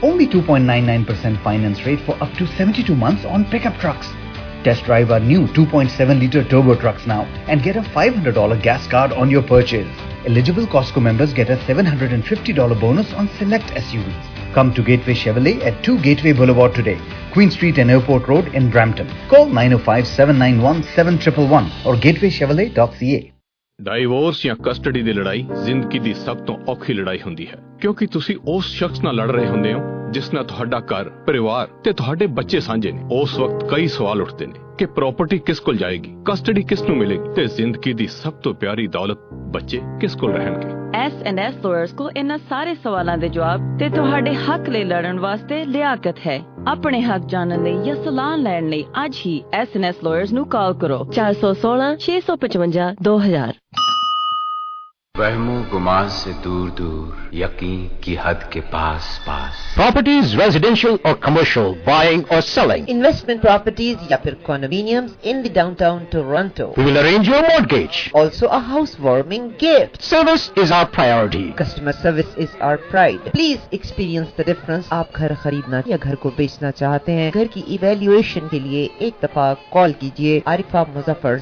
Only 2.99% finance rate for up to 72 months on pickup trucks. Test drive our new 2.7-liter turbo trucks now and get a $500 gas card on your purchase. Eligible Costco members get a $750 bonus on select SUVs. Come to Gateway Chevrolet at 2 Gateway Boulevard today, Queen Street and Airport Road in Brampton. Call 905-791-7111 or gatewaychevrolet.ca. Divorce ਜਾਂ custody ਦੀ ਲੜਾਈ ਜ਼ਿੰਦਗੀ ਦੀ ਸਭ ਤੋਂ ਔਖੀ ਲੜਾਈ ਹੁੰਦੀ ਹੈ, ਕਿਉਂਕਿ ਤੁਸੀਂ ਉਸ ਸ਼ਖਸ ਨਾਲ ਲੜ ਰਹੇ ਹੁੰਦੇ ਹੋ ਜਿਸ ਨਾਲ ਤੁਹਾਡਾ ਘਰ, ਪਰਿਵਾਰ ਤੇ ਤੁਹਾਡੇ ਬੱਚੇ ਸਾਂਝੇ ਨੇ। ਉਸ ਵਕਤ ਕਈ ਸਵਾਲ ਉੱਠਦੇ ਨੇ ਕਿ ਪ੍ਰਾਪਰਟੀ ਕਿਸ ਕੋਲ ਜਾਏਗੀ, ਕਸਟਡੀ ਕਿਸ ਨੂੰ ਮਿਲੇਗੀ ਤੇ ਜ਼ਿੰਦਗੀ ਦੀ ਸਭ ਤੋਂ ਪਿਆਰੀ ਦੌਲਤ ਬੱਚੇ ਕਿਸ ਕੋਲ ਰਹਿਣਗੇ। S&S Lawyers ਕੋਲ ਇਹਨਾਂ ਸਾਰੇ ਸਵਾਲਾਂ ਦੇ ਜਵਾਬ ਤੇ ਤੁਹਾਡੇ ਹੱਕ ਲਈ ਲੜਨ ਵਾਸਤੇ ਲਿਆਕਤ ਹੈ। ਆਪਣੇ ਹੱਕ ਜਾਣਨ ਲਈ ਜਾਂ ਸਲਾਹ ਲੈਣ ਲਈ ਅੱਜ ਹੀ S&S Lawyers ਨੂੰ ਕਾਲ ਕਰੋ 416-655-2000। वहमो गुमान से दूर दूर, यकीन की हद के पास पास। Properties, residential or commercial, buying or selling. Investment properties या फिर condominiums in the downtown Toronto. We will arrange your mortgage. Also a housewarming gift. Service is our priority. Customer service is our pride. Please experience the difference. आप घर खरीदना या घर को बेचना चाहते हैं, घर की evaluation के लिए एक दफा कॉल कीजिए आरिफा मुजफ्फर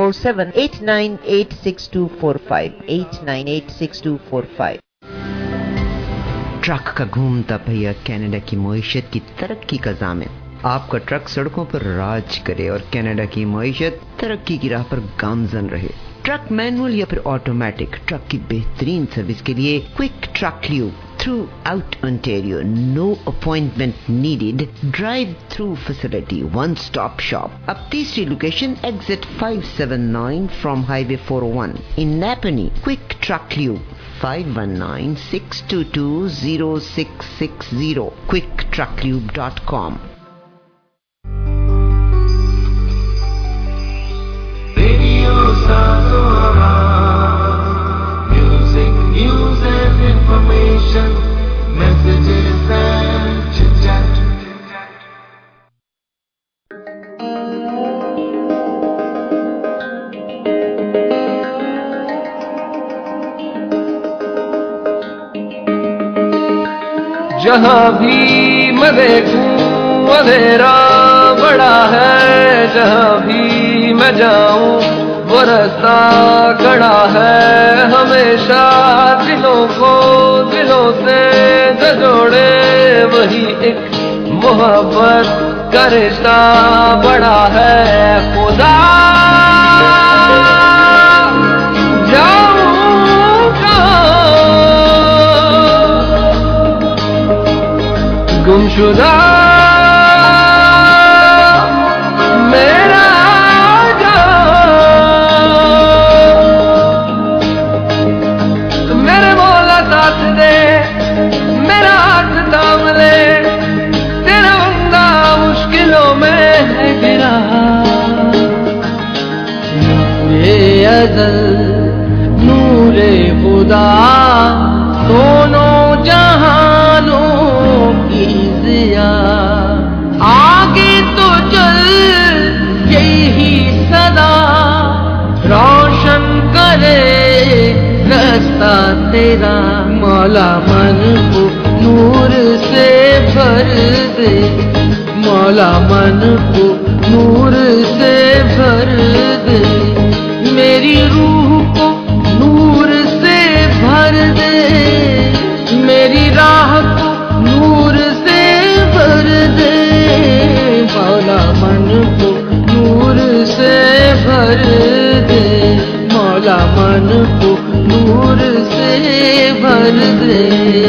647-898-6245 898-6245। ट्रक का घूमता पहिया कनाडा की मईशत की तरक्की का ज़ामिन। आपका ट्रक सड़कों पर राज करे और कनाडा की मईशत तरक्की की राह पर गामजन रहे। ट्रक मैनुअल या फिर ऑटोमेटिक, ट्रक की बेहतरीन सर्विस के लिए quick truck lube throughout Ontario. No appointment needed. Drive-through facility, one-stop shop. अब तीसरी location exit 579 from Highway 401 in Napanee. Quick Truck Lube 519-622-0660. quicktrucklube.com. Radio Sangoma. Music, news and information, messages and chit-chat. जहाँ भी मैं देखूं अंधेरा बड़ा है, जहाँ भी मैं जाऊं वो रास्ता खड़ा है। हमेशा दिलों को दिलों से जो जोड़े वही एक मोहब्बत का रिश्ता बड़ा है। खुदा जाऊं कहाँ गुमशुदा नूरे खुदा दोनों जहानों की ज़िया। आगे तो चल यही सदा रोशन करे रास्ता तेरा। मौला मन को नूर से भर दे, मौला मन को नूर से भर दे। मेरी रूह को नूर से भर दे, मेरी राह को नूर से भर दे। मौला मन को नूर से भर दे, मौला मन को नूर से भर दे।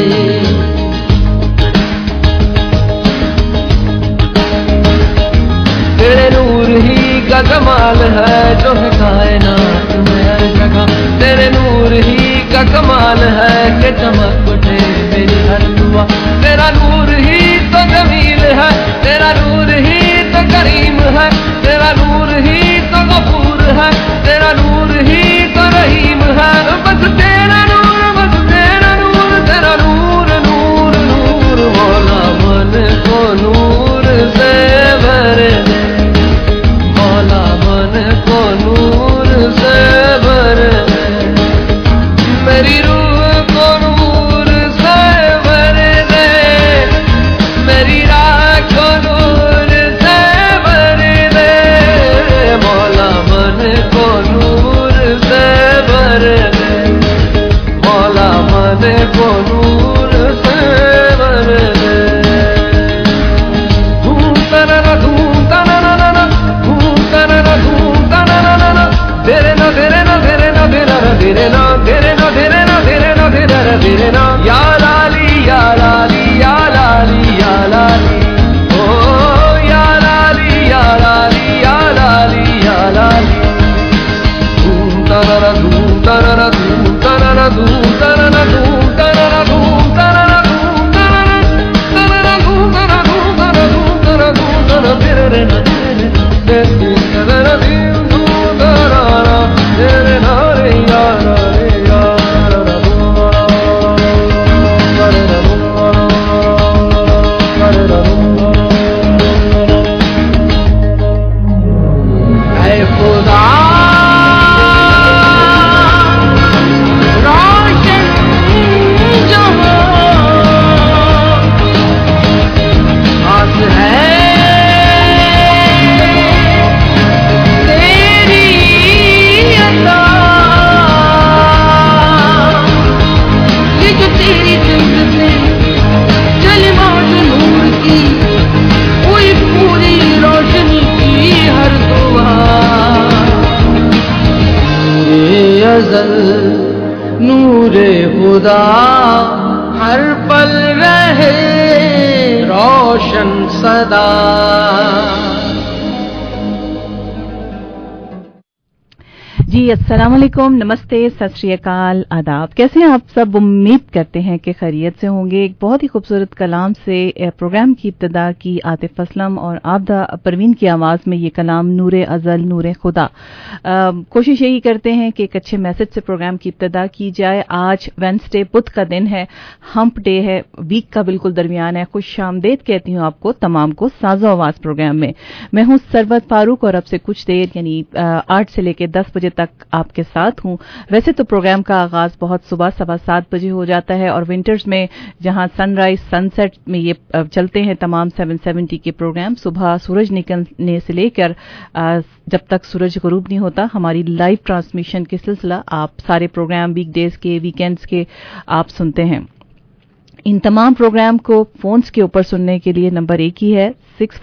तेरे नूर ही का कमाल है जो है कायनात में हर जगह। तेरे नूर ही का कमाल है कि चमक उठे मेरी हर दुआ। तेरा नूर ही तो जमील है, तेरा नूर ही तो करीम है, तेरा नूर ही तो गफूर है, तेरा नूर ही तो रहीम है। बस तेरा नूर, बस तेरा नूर, तेरा नूर नूर नूर। मौला मन को नूर से भर दे, मौला मन को नूर से भर दे। मेरी रूह को नूर से भर दे, खुदा हर पल रहे रोशन सदा। जी अस्सलाम वालेकुम, नमस्ते, सत श्री अकाल, आदाब। कैसे हैं आप सब? उम्मीद करते हैं कि खैरियत से होंगे। एक बहुत ही खूबसूरत कलाम से प्रोग्राम की इब्तिदा की आतिफ असलम और आबदा परवीन की आवाज़ में ये कलाम नूरे अज़ल नूरे खुदा। कोशिश यही करते हैं कि एक अच्छे मैसेज से प्रोग्राम की इब्तिदा की जाए। आज वेडनेसडे, बुध का दिन है, हम्प डे है, वीक का बिल्कुल दरमियान है। खुश आमदेद कहती हूँ आपको तमाम को साज़ो आवाज़ प्रोग्राम में। मैं हूँ सरवत फारूक और अब से कुछ देर यानी 8 से लेकर 10 बजे तक आपके साथ हूं। वैसे तो प्रोग्राम का आगाज बहुत सुबह 7:15 बजे हो जाता है और विंटर्स में जहां सनराइज सनसेट में ये चलते हैं तमाम 770 के प्रोग्राम, सुबह सूरज निकलने से लेकर जब तक सूरज गुरूब नहीं होता हमारी लाइव ट्रांसमिशन के सिलसिला आप सारे प्रोग्राम वीकडेज के, वीकेंड्स के आप सुनते हैं। इन तमाम प्रोग्राम को फोन्स के ऊपर सुनने के लिए नंबर एक ही है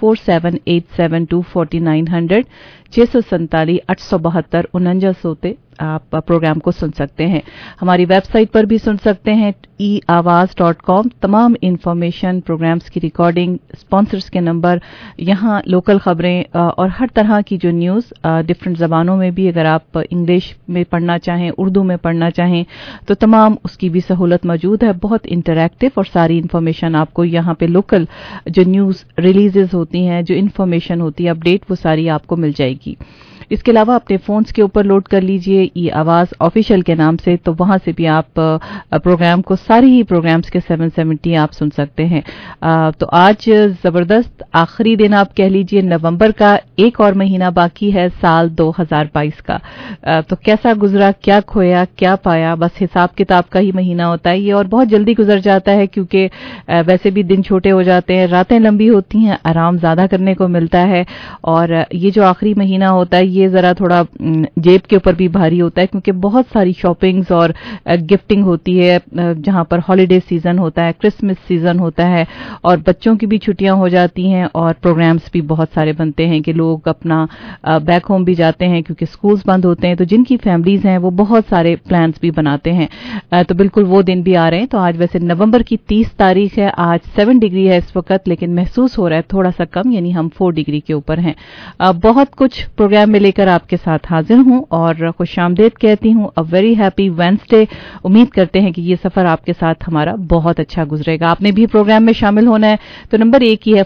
6478724900 647 872 49 आप प्रोग्राम को सुन सकते हैं। हमारी वेबसाइट पर भी सुन सकते हैं eawaz.com। तमाम इंफॉर्मेशन, प्रोग्राम्स की रिकॉर्डिंग, स्पॉन्सर्स के नंबर, यहाँ लोकल खबरें और हर तरह की जो न्यूज़ डिफरेंट ज़बानों में भी अगर आप इंग्लिश में पढ़ना चाहें, उर्दू में पढ़ना चाहें तो तमाम उसकी भी सहूलत मौजूद है। बहुत इंटरैक्टिव और सारी इंफॉर्मेशन आपको यहाँ पे लोकल जो न्यूज़ रिलीजेस होती हैं, जो इंफॉर्मेशन होती है अपडेट, वो सारी आपको मिल जाएगी। इसके अलावा अपने फोन्स के ऊपर लोड कर लीजिए ई आवाज़ ऑफिशियल के नाम से, तो वहां से भी आप प्रोग्राम को, सारे ही प्रोग्राम्स के 770 आप सुन सकते हैं। तो आज जबरदस्त आखिरी दिन आप कह लीजिए नवंबर का, एक और महीना बाकी है साल 2022 का। तो कैसा गुजरा, क्या खोया, क्या पाया, बस हिसाब किताब का ही महीना होता है ये और बहुत जल्दी गुजर जाता है क्योंकि वैसे भी दिन छोटे हो जाते हैं, रातें लंबी होती हैं, आराम ज्यादा करने को मिलता है और ये जो आखिरी महीना होता है ये जरा थोड़ा जेब के ऊपर भी भारी होता है क्योंकि बहुत सारी शॉपिंग्स और गिफ्टिंग होती है जहां पर हॉलिडे सीजन होता है, क्रिसमस सीजन होता है और बच्चों की भी छुट्टियां हो जाती हैं और प्रोग्राम्स भी बहुत सारे बनते हैं कि लोग अपना बैक होम भी जाते हैं क्योंकि स्कूल्स बंद होते हैं। तो जिनकी फैमिलीज हैं वो बहुत सारे प्लान्स भी बनाते हैं। तो बिल्कुल वो दिन भी आ रहे हैं। तो आज वैसे नवंबर की 30 तारीख है, आज 7 डिग्री है इस वक्त, लेकिन महसूस हो रहा है थोड़ा सा कम, यानी हम 4 डिग्री के ऊपर हैं। बहुत कुछ प्रोग्राम में लेकर आपके साथ हाजिर हूं और खुशामदीद कहती हूं। A very happy Wednesday. उम्मीद करते हैं कि ये सफर आपके साथ हमारा बहुत अच्छा गुजरेगा। आपने भी प्रोग्राम में शामिल होना है तो नंबर एक ही है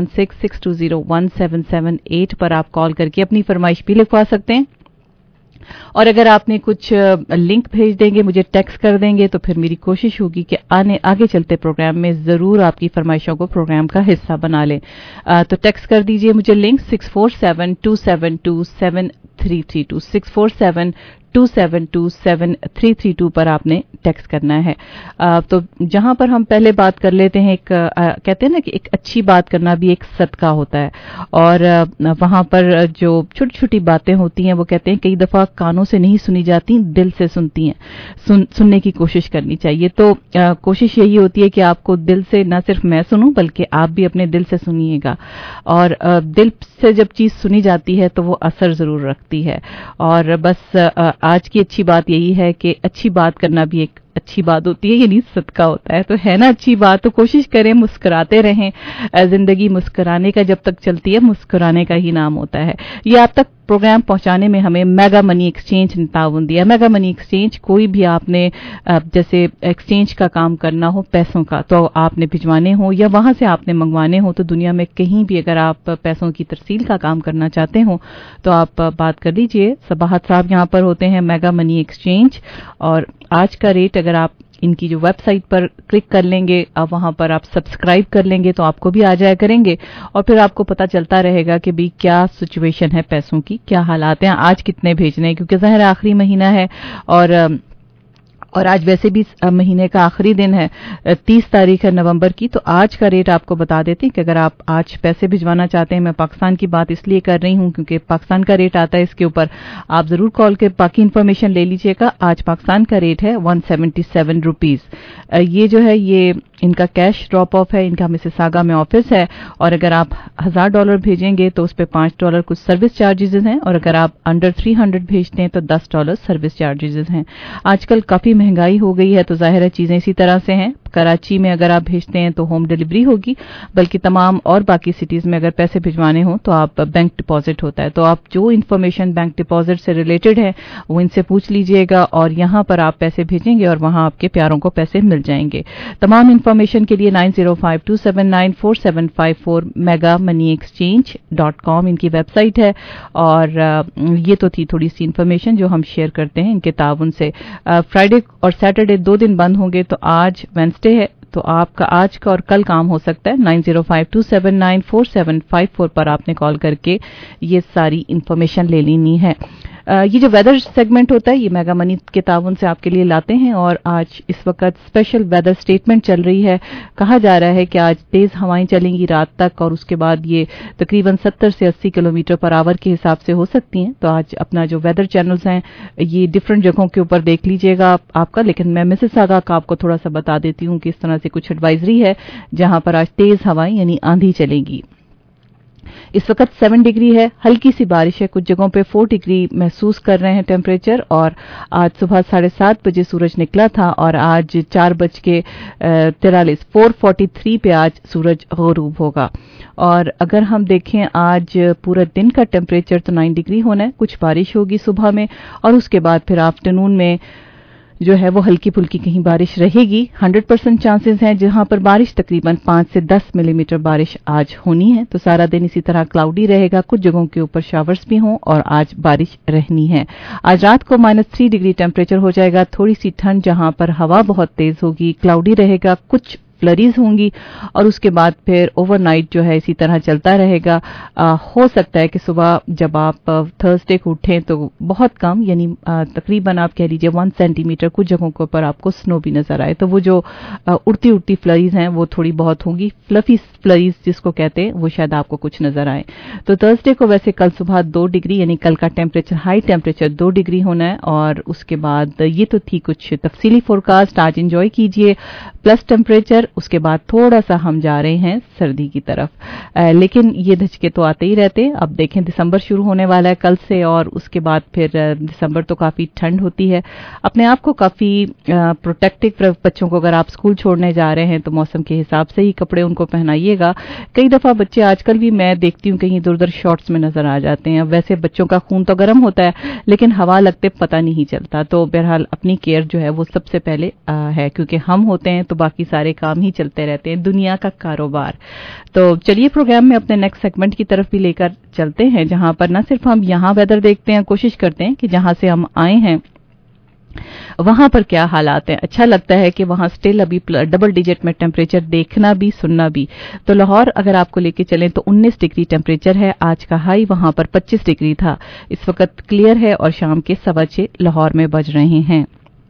4166201778 पर आप कॉल करके अपनी फरमाइश भी लिखवा सकते हैं और अगर आपने कुछ लिंक भेज देंगे, मुझे टेक्स्ट कर देंगे तो फिर मेरी कोशिश होगी कि आगे चलते प्रोग्राम में जरूर आपकी फरमाइशों को प्रोग्राम का हिस्सा बना लें। तो टेक्स्ट कर दीजिए मुझे लिंक 6472727332 6472727332 पर आपने टेक्स्ट करना है। तो जहां पर हम पहले बात कर लेते हैं, कहते हैं ना कि एक अच्छी बात करना भी एक सदका होता है और वहां पर जो छोटी छोटी बातें होती हैं वो कहते हैं कई दफा कानों से नहीं सुनी जाती, दिल से सुनती हैं, सुनने की कोशिश करनी चाहिए। तो कोशिश यही होती है कि आपको दिल से न सिर्फ मैं सुनूं बल्कि आप भी अपने दिल से सुनिएगा और दिल से जब चीज सुनी जाती है तो वो असर जरूर रखती है। और बस आज की अच्छी बात यही है कि अच्छी बात करना भी एक अच्छी बात होती है, यानी सदका होता है। तो है ना अच्छी बात, तो कोशिश करें मुस्कुराते रहें। जिंदगी मुस्कुराने का जब तक चलती है मुस्कुराने का ही नाम होता है। ये आप तक प्रोग्राम पहुंचाने में हमें मेगा मनी एक्सचेंज ने ताउन दिया। मेगा मनी एक्सचेंज, कोई भी आपने जैसे एक्सचेंज का काम करना हो पैसों का, तो आपने भिजवाने हो या वहां से आपने मंगवाने हो, तो दुनिया में कहीं भी अगर आप पैसों की तरसील का काम करना चाहते हो तो आप बात कर लीजिए। सबाहत साहब यहाँ पर होते हैं मेगा मनी एक्सचेंज और आज का रेट अगर आप इनकी जो वेबसाइट पर क्लिक कर लेंगे, अब वहां पर आप सब्सक्राइब कर लेंगे तो आपको भी आ जाया करेंगे और फिर आपको पता चलता रहेगा कि भी क्या सिचुएशन है पैसों की, क्या हालात हैं, आज कितने भेजने हैं, क्योंकि ज़ाहिर आखिरी महीना है और आज वैसे भी महीने का आखिरी दिन है, 30 तारीख है नवंबर की। तो आज का रेट आपको बता देते हैं कि अगर आप आज पैसे भिजवाना चाहते हैं, मैं पाकिस्तान की बात इसलिए कर रही हूं क्योंकि पाकिस्तान का रेट आता है इसके ऊपर, आप जरूर कॉल के बाकी इन्फॉर्मेशन ले लीजिएगा। आज पाकिस्तान का रेट है 177 रुपीज। ये जो है ये इनका कैश ड्रॉप ऑफ है, इनका मिसिसागा में ऑफिस है, और अगर आप $1000 भेजेंगे तो उस पर $5 कुछ सर्विस चार्जेस हैं, और अगर आप अंडर 300 भेजते हैं तो $10 सर्विस चार्जेस हैं। आजकल काफ़ी महंगाई हो गई है, तो जाहिर है चीज़ें इसी तरह से हैं। कराची में अगर आप भेजते हैं तो होम डिलीवरी होगी, बल्कि तमाम और बाकी सिटीज़ में अगर पैसे भिजवाने हों तो आप बैंक डिपॉजिट होता है। तो आप जो इन्फॉर्मेशन बैंक डिपॉजिट से रिलेटेड है वो इनसे पूछ लीजिएगा, और यहाँ पर आप पैसे भेजेंगे और वहाँ आपके प्यारों को पैसे मिल जाएंगे। तमाम इन्फॉर्मेशन के लिए 9052794754 megamoneyexchange.com इनकी वेबसाइट है। और ये तो थी थोड़ी सी इन्फॉर्मेशन जो हम शेयर करते हैं इनके ताउन से। फ्राइडे और सैटरडे 2 दिन बंद होंगे, तो आज वेंसडे है, तो आपका आज का और कल काम हो सकता है। 9052794754 पर आपने कॉल करके ये सारी इन्फॉर्मेशन ले लेनी है। ये जो वेदर सेगमेंट होता है ये मेगा मनी के ताउन से आपके लिए लाते हैं, और आज इस वक्त स्पेशल वेदर स्टेटमेंट चल रही है। कहा जा रहा है कि आज तेज हवाएं चलेंगी रात तक, और उसके बाद ये तकरीबन 70 से 80 किलोमीटर पर आवर के हिसाब से हो सकती हैं। तो आज अपना जो वेदर चैनल्स हैं ये डिफरेंट जगहों के ऊपर देख लीजिएगा आपका, लेकिन मैं मिसिसागा का आपको थोड़ा सा बता देती हूँ कि इस तरह से कुछ एडवाइजरी है जहां पर आज तेज हवाएं यानी आंधी चलेगी। इस वक्त 7 डिग्री है, हल्की सी बारिश है, कुछ जगहों पे 4 डिग्री महसूस कर रहे हैं टेम्परेचर। और आज सुबह 7:30 बजे सूरज निकला था, और आज 4:43 पे आज सूरज ग़ुरूब होगा। और अगर हम देखें आज पूरा दिन का टेम्परेचर तो 9 डिग्री होना है, कुछ बारिश होगी सुबह में, और उसके बाद फिर आफ्टरनून में जो है वो हल्की फुल्की कहीं बारिश रहेगी। 100% चांसेस हैं जहां पर बारिश तकरीबन 5 से 10 मिलीमीटर बारिश आज होनी है। तो सारा दिन इसी तरह क्लाउडी रहेगा, कुछ जगहों के ऊपर शावर्स भी हों, और आज बारिश रहनी है। आज रात को -3 डिग्री टेम्परेचर हो जाएगा, थोड़ी सी ठंड जहां पर हवा बहुत तेज होगी, क्लाउडी रहेगा, कुछ फ्लरीज होंगी, और उसके बाद फिर ओवरनाइट जो है इसी तरह चलता रहेगा। हो सकता है कि सुबह जब आप थर्सडे को उठें तो बहुत कम यानी तकरीबन आप कह लीजिए 1 सेंटीमीटर कुछ जगहों के ऊपर आपको स्नो भी नजर आए। तो वो जो उड़ती उड़ती फ्लरीज हैं वो थोड़ी बहुत होंगी, फ्लफी फ्लरीज जिसको कहते हैं, वो शायद आपको कुछ नजर आए। तो थर्सडे को वैसे कल सुबह 2 डिग्री यानी कल का टेम्परेचर हाई टेम्परेचर 2 डिग्री होना है। और उसके बाद ये तो थी कुछ तफसीली फोरकास्ट, आज इंजॉय कीजिए प्लस टेम्परेचर। उसके बाद थोड़ा सा हम जा रहे हैं सर्दी की तरफ, लेकिन ये धचके तो आते ही रहते हैं। अब देखें दिसंबर शुरू होने वाला है कल से, और उसके बाद फिर दिसंबर तो काफी ठंड होती है। अपने आप को काफी प्रोटेक्टिव, बच्चों को अगर आप स्कूल छोड़ने जा रहे हैं तो मौसम के हिसाब से ही कपड़े उनको पहनाइएगा। कई दफा बच्चे आजकल भी मैं देखती हूँ कहीं इधर उधर शॉर्ट्स में नजर आ जाते हैं। वैसे बच्चों का खून तो गर्म होता है, लेकिन हवा लगते पता नहीं चलता। तो बहरहाल अपनी केयर जो है वो सबसे पहले है, क्योंकि हम होते हैं तो बाकी सारे काम ही चलते रहते हैं, दुनिया का कारोबार। तो चलिए प्रोग्राम में अपने नेक्स्ट सेगमेंट की तरफ भी लेकर चलते हैं, जहां पर न सिर्फ हम यहां वेदर देखते हैं, कोशिश करते हैं कि जहां से हम आए हैं वहां पर क्या हालात हैं। अच्छा लगता है कि वहां स्टिल अभी डबल डिजिट में टेम्परेचर देखना भी सुनना भी। तो लाहौर अगर आपको लेके चलें तो 19 डिग्री टेम्परेचर है, आज का हाई वहां पर 25 डिग्री था। इस वक्त क्लियर है और शाम के 6:15 लाहौर में बज रहे हैं।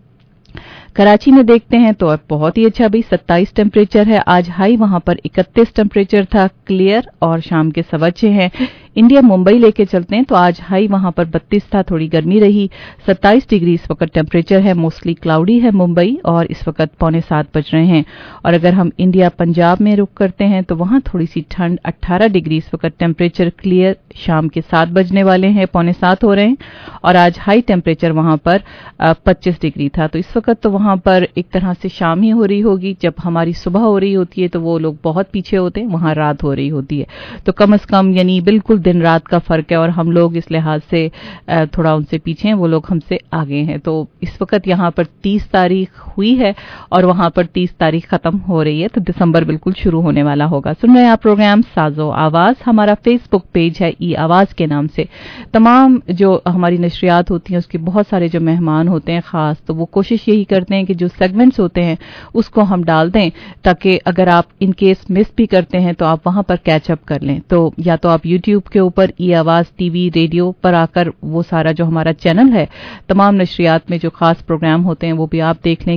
कराची में देखते हैं तो अब बहुत ही अच्छा भी 27 टेम्परेचर है, आज हाई वहां पर 31 टेम्परेचर था, क्लियर और शाम के 6:15 है। इंडिया मुंबई लेके चलते हैं तो आज हाई वहां पर 32 था, थोड़ी गर्मी रही, 27 डिग्री इस वक्त टेम्परेचर है, मोस्टली क्लाउडी है मुंबई और इस वक्त 6:45 बज रहे हैं। और अगर हम इंडिया पंजाब में रुक करते हैं तो वहां थोड़ी सी ठंड, 18 डिग्री इस वक्त टेम्परेचर, क्लियर, शाम के 7 बजने वाले हैं, 6:45 हो रहे हैं और आज हाई टेम्परेचर वहां पर 25 डिग्री था। तो इस वक्त तो वहां पर एक तरह से शाम ही हो रही होगी, जब हमारी सुबह हो रही होती है तो वो लोग बहुत पीछे होते हैं, वहां रात हो रही होती है। तो कम से कम यानी बिल्कुल दिन रात का फर्क है और हम लोग इस लिहाज से थोड़ा उनसे पीछे हैं, वो लोग हमसे आगे हैं। तो इस वक्त यहाँ पर 30 तारीख हुई है और वहां पर 30 तारीख खत्म हो रही है, तो दिसंबर बिल्कुल शुरू होने वाला होगा। सुन रहे हैं आप प्रोग्राम साजो आवाज, हमारा फेसबुक पेज है ई आवाज के नाम से। तमाम जो हमारी नशरियात होती हैं उसके बहुत सारे जो मेहमान होते हैं खास, तो वो कोशिश यही करते हैं कि जो सेगमेंट्स होते हैं उसको हम डाल दें, ताकि अगर आप इन केस मिस भी करते हैं तो आप वहां पर कैच अप कर लें। तो या तो आप यूट्यूब के ऊपर ई आवाज टीवी रेडियो पर आकर वो सारा जो हमारा चैनल है, तमाम नशरियात में जो खास प्रोग्राम होते हैं वो भी आप देख लें, क्योंकि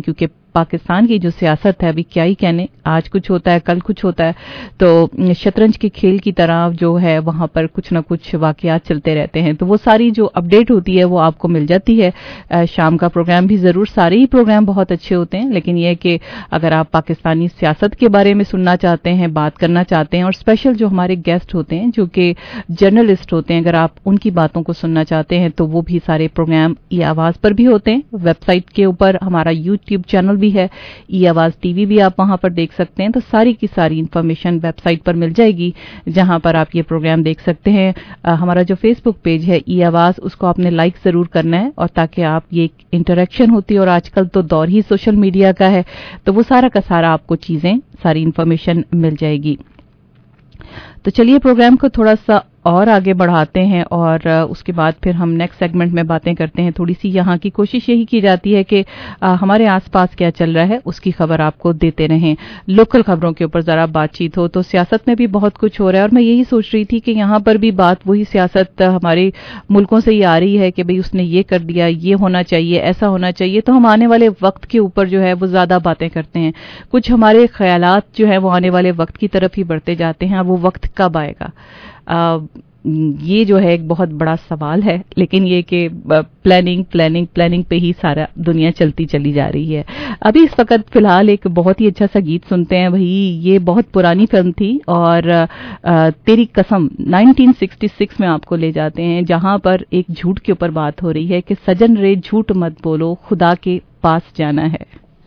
पाकिस्तान की जो सियासत है, अभी क्या ही कहने, आज कुछ होता है कल कुछ होता है, तो शतरंज के खेल की तरह जो है वहाँ पर कुछ ना कुछ वाकयात चलते रहते हैं। तो वो सारी जो अपडेट होती है वो आपको मिल जाती है। शाम का प्रोग्राम भी ज़रूर, सारे ही प्रोग्राम बहुत अच्छे होते हैं, लेकिन ये कि अगर आप पाकिस्तानी सियासत के बारे में सुनना चाहते हैं, बात करना चाहते हैं, और स्पेशल जो हमारे गेस्ट होते हैं जो कि जर्नलिस्ट होते हैं, अगर आप उनकी बातों को सुनना चाहते हैं तो वो भी सारे प्रोग्राम ई आवाज़ पर भी होते हैं। वेबसाइट के ऊपर हमारा यूट्यूब चैनल भी है, ई आवाज़ टीवी भी आप वहां पर देख सकते हैं। तो सारी की सारी इंफॉर्मेशन वेबसाइट पर मिल जाएगी, जहां पर आप ये प्रोग्राम देख सकते हैं। हमारा जो फेसबुक पेज है ई आवाज़, उसको आपने लाइक ज़रूर करना है, और ताकि आप ये इंटरेक्शन होती है, और आजकल तो दौर ही सोशल मीडिया का है, तो वो सारा का सारा आपको चीज़ें, सारी इंफॉर्मेशन मिल जाएगी। तो चलिए प्रोग्राम को थोड़ा सा और आगे बढ़ाते हैं, और उसके बाद फिर हम नेक्स्ट सेगमेंट में बातें करते हैं। थोड़ी सी यहाँ की कोशिश यही की जाती है कि हमारे आसपास क्या चल रहा है उसकी खबर आपको देते रहें। लोकल खबरों के ऊपर ज़रा बातचीत हो, तो सियासत में भी बहुत कुछ हो रहा है, और मैं यही सोच रही थी कि यहाँ पर भी बात वही सियासत हमारे मुल्कों से ही आ रही है कि भाई उसने ये कर दिया, ये होना चाहिए, ऐसा होना चाहिए। तो हम आने वाले वक्त के ऊपर जो है वो ज़्यादा बातें करते हैं, कुछ हमारे ख्यालात जो है वो आने वाले वक्त की तरफ ही बढ़ते जाते हैं। वो वक्त कब आएगा, ये जो है एक बहुत बड़ा सवाल है, लेकिन ये कि प्लानिंग पे ही सारा दुनिया चलती चली जा रही है। अभी इस वक्त फिलहाल एक बहुत ही अच्छा सा गीत सुनते हैं। वही ये बहुत पुरानी फिल्म थी, और तेरी कसम 1966 में आपको ले जाते हैं, जहां पर एक झूठ के ऊपर बात हो रही है कि सजन रे झूठ मत बोलो, खुदा के पास जाना है।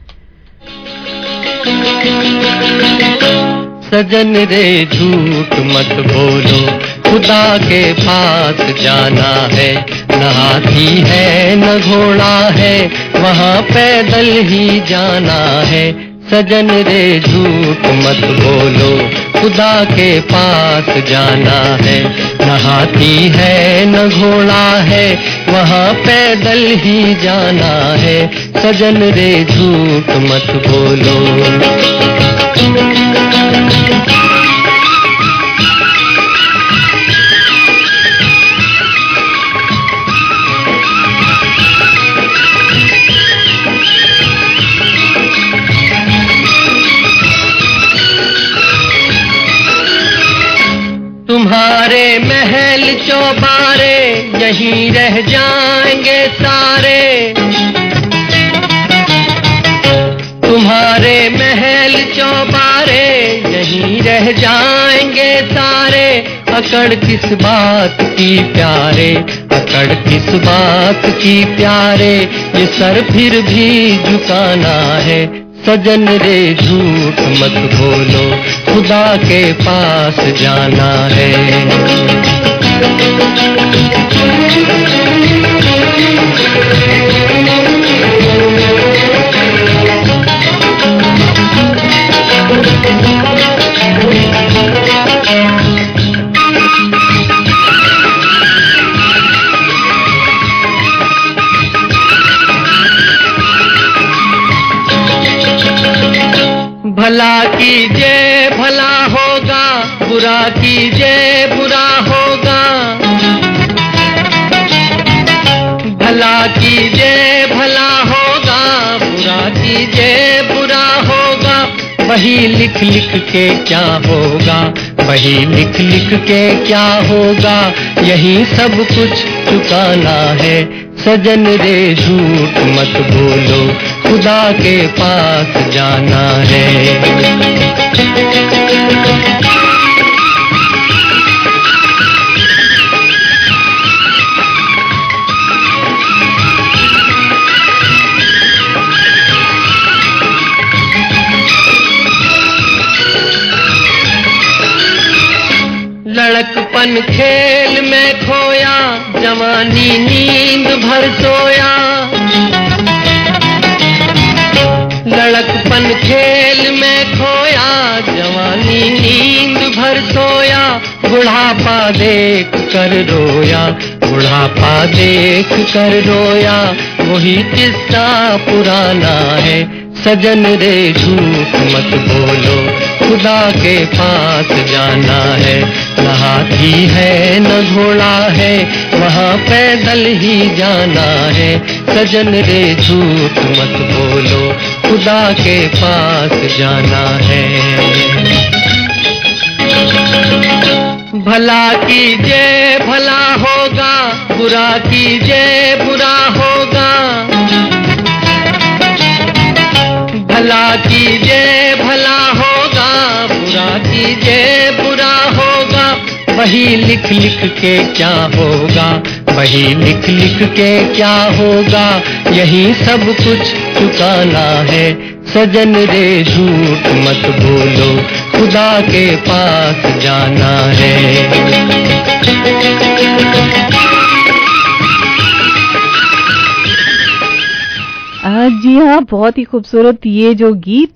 सजन रे झूठ मत बोलो, खुदा के पास जाना है। न हाथी है न घोड़ा है, वहाँ पैदल ही जाना है। सजन रे झूठ मत बोलो, खुदा के पास जाना है। न हाथी है न घोड़ा है, वहाँ पैदल ही जाना है। सजन रे झूठ मत बोलो। तुम्हारे महल चौबारे यहीं रह जाएंगे सारे। तुम्हारे महल चौबारे यहीं रह जाएंगे सारे। अकड़ किस बात की प्यारे, अकड़ किस बात की प्यारे, ये सर फिर भी झुकाना है। सजन रे झूठ मत बोलो, खुदा के पास जाना है। भला कीजिए भला होगा, बुरा कीजिए बुरा होगा। भला कीजिए भला होगा, बुरा कीजिए बुरा होगा। वही लिख लिख के क्या होगा, वही लिख लिख के क्या होगा। यही सब कुछ चुकाना है। सजन रे झूठ मत बोलो, खुदा के पास जाना है। लड़कपन खेल में खोया, जवानी नींद भर सोया। लड़कपन खेल में खोया, जवानी नींद भर सोया। बुढ़ापा देख कर रोया, बुढ़ापा देख कर रोया। वही किस्सा पुराना है। सजन रे झूठ मत बोलो, खुदा के पास जाना है। न हाथी है न घोड़ा है, वहाँ पैदल ही जाना है। सजन रे झूठ मत बोलो, खुदा के पास जाना है। भला कीजिए भला होगा, बुरा कीजिए बुरा होगा। भला कीजिए भला होगा, बुरा कीजिए बुरा होगा। वही लिख लिख के क्या होगा, वही लिख लिख के क्या होगा, यही सब कुछ चुकाना है। सजन रे झूठ मत बोलो, खुदा के पास जाना है। जी हाँ, बहुत ही खूबसूरत ये जो गीत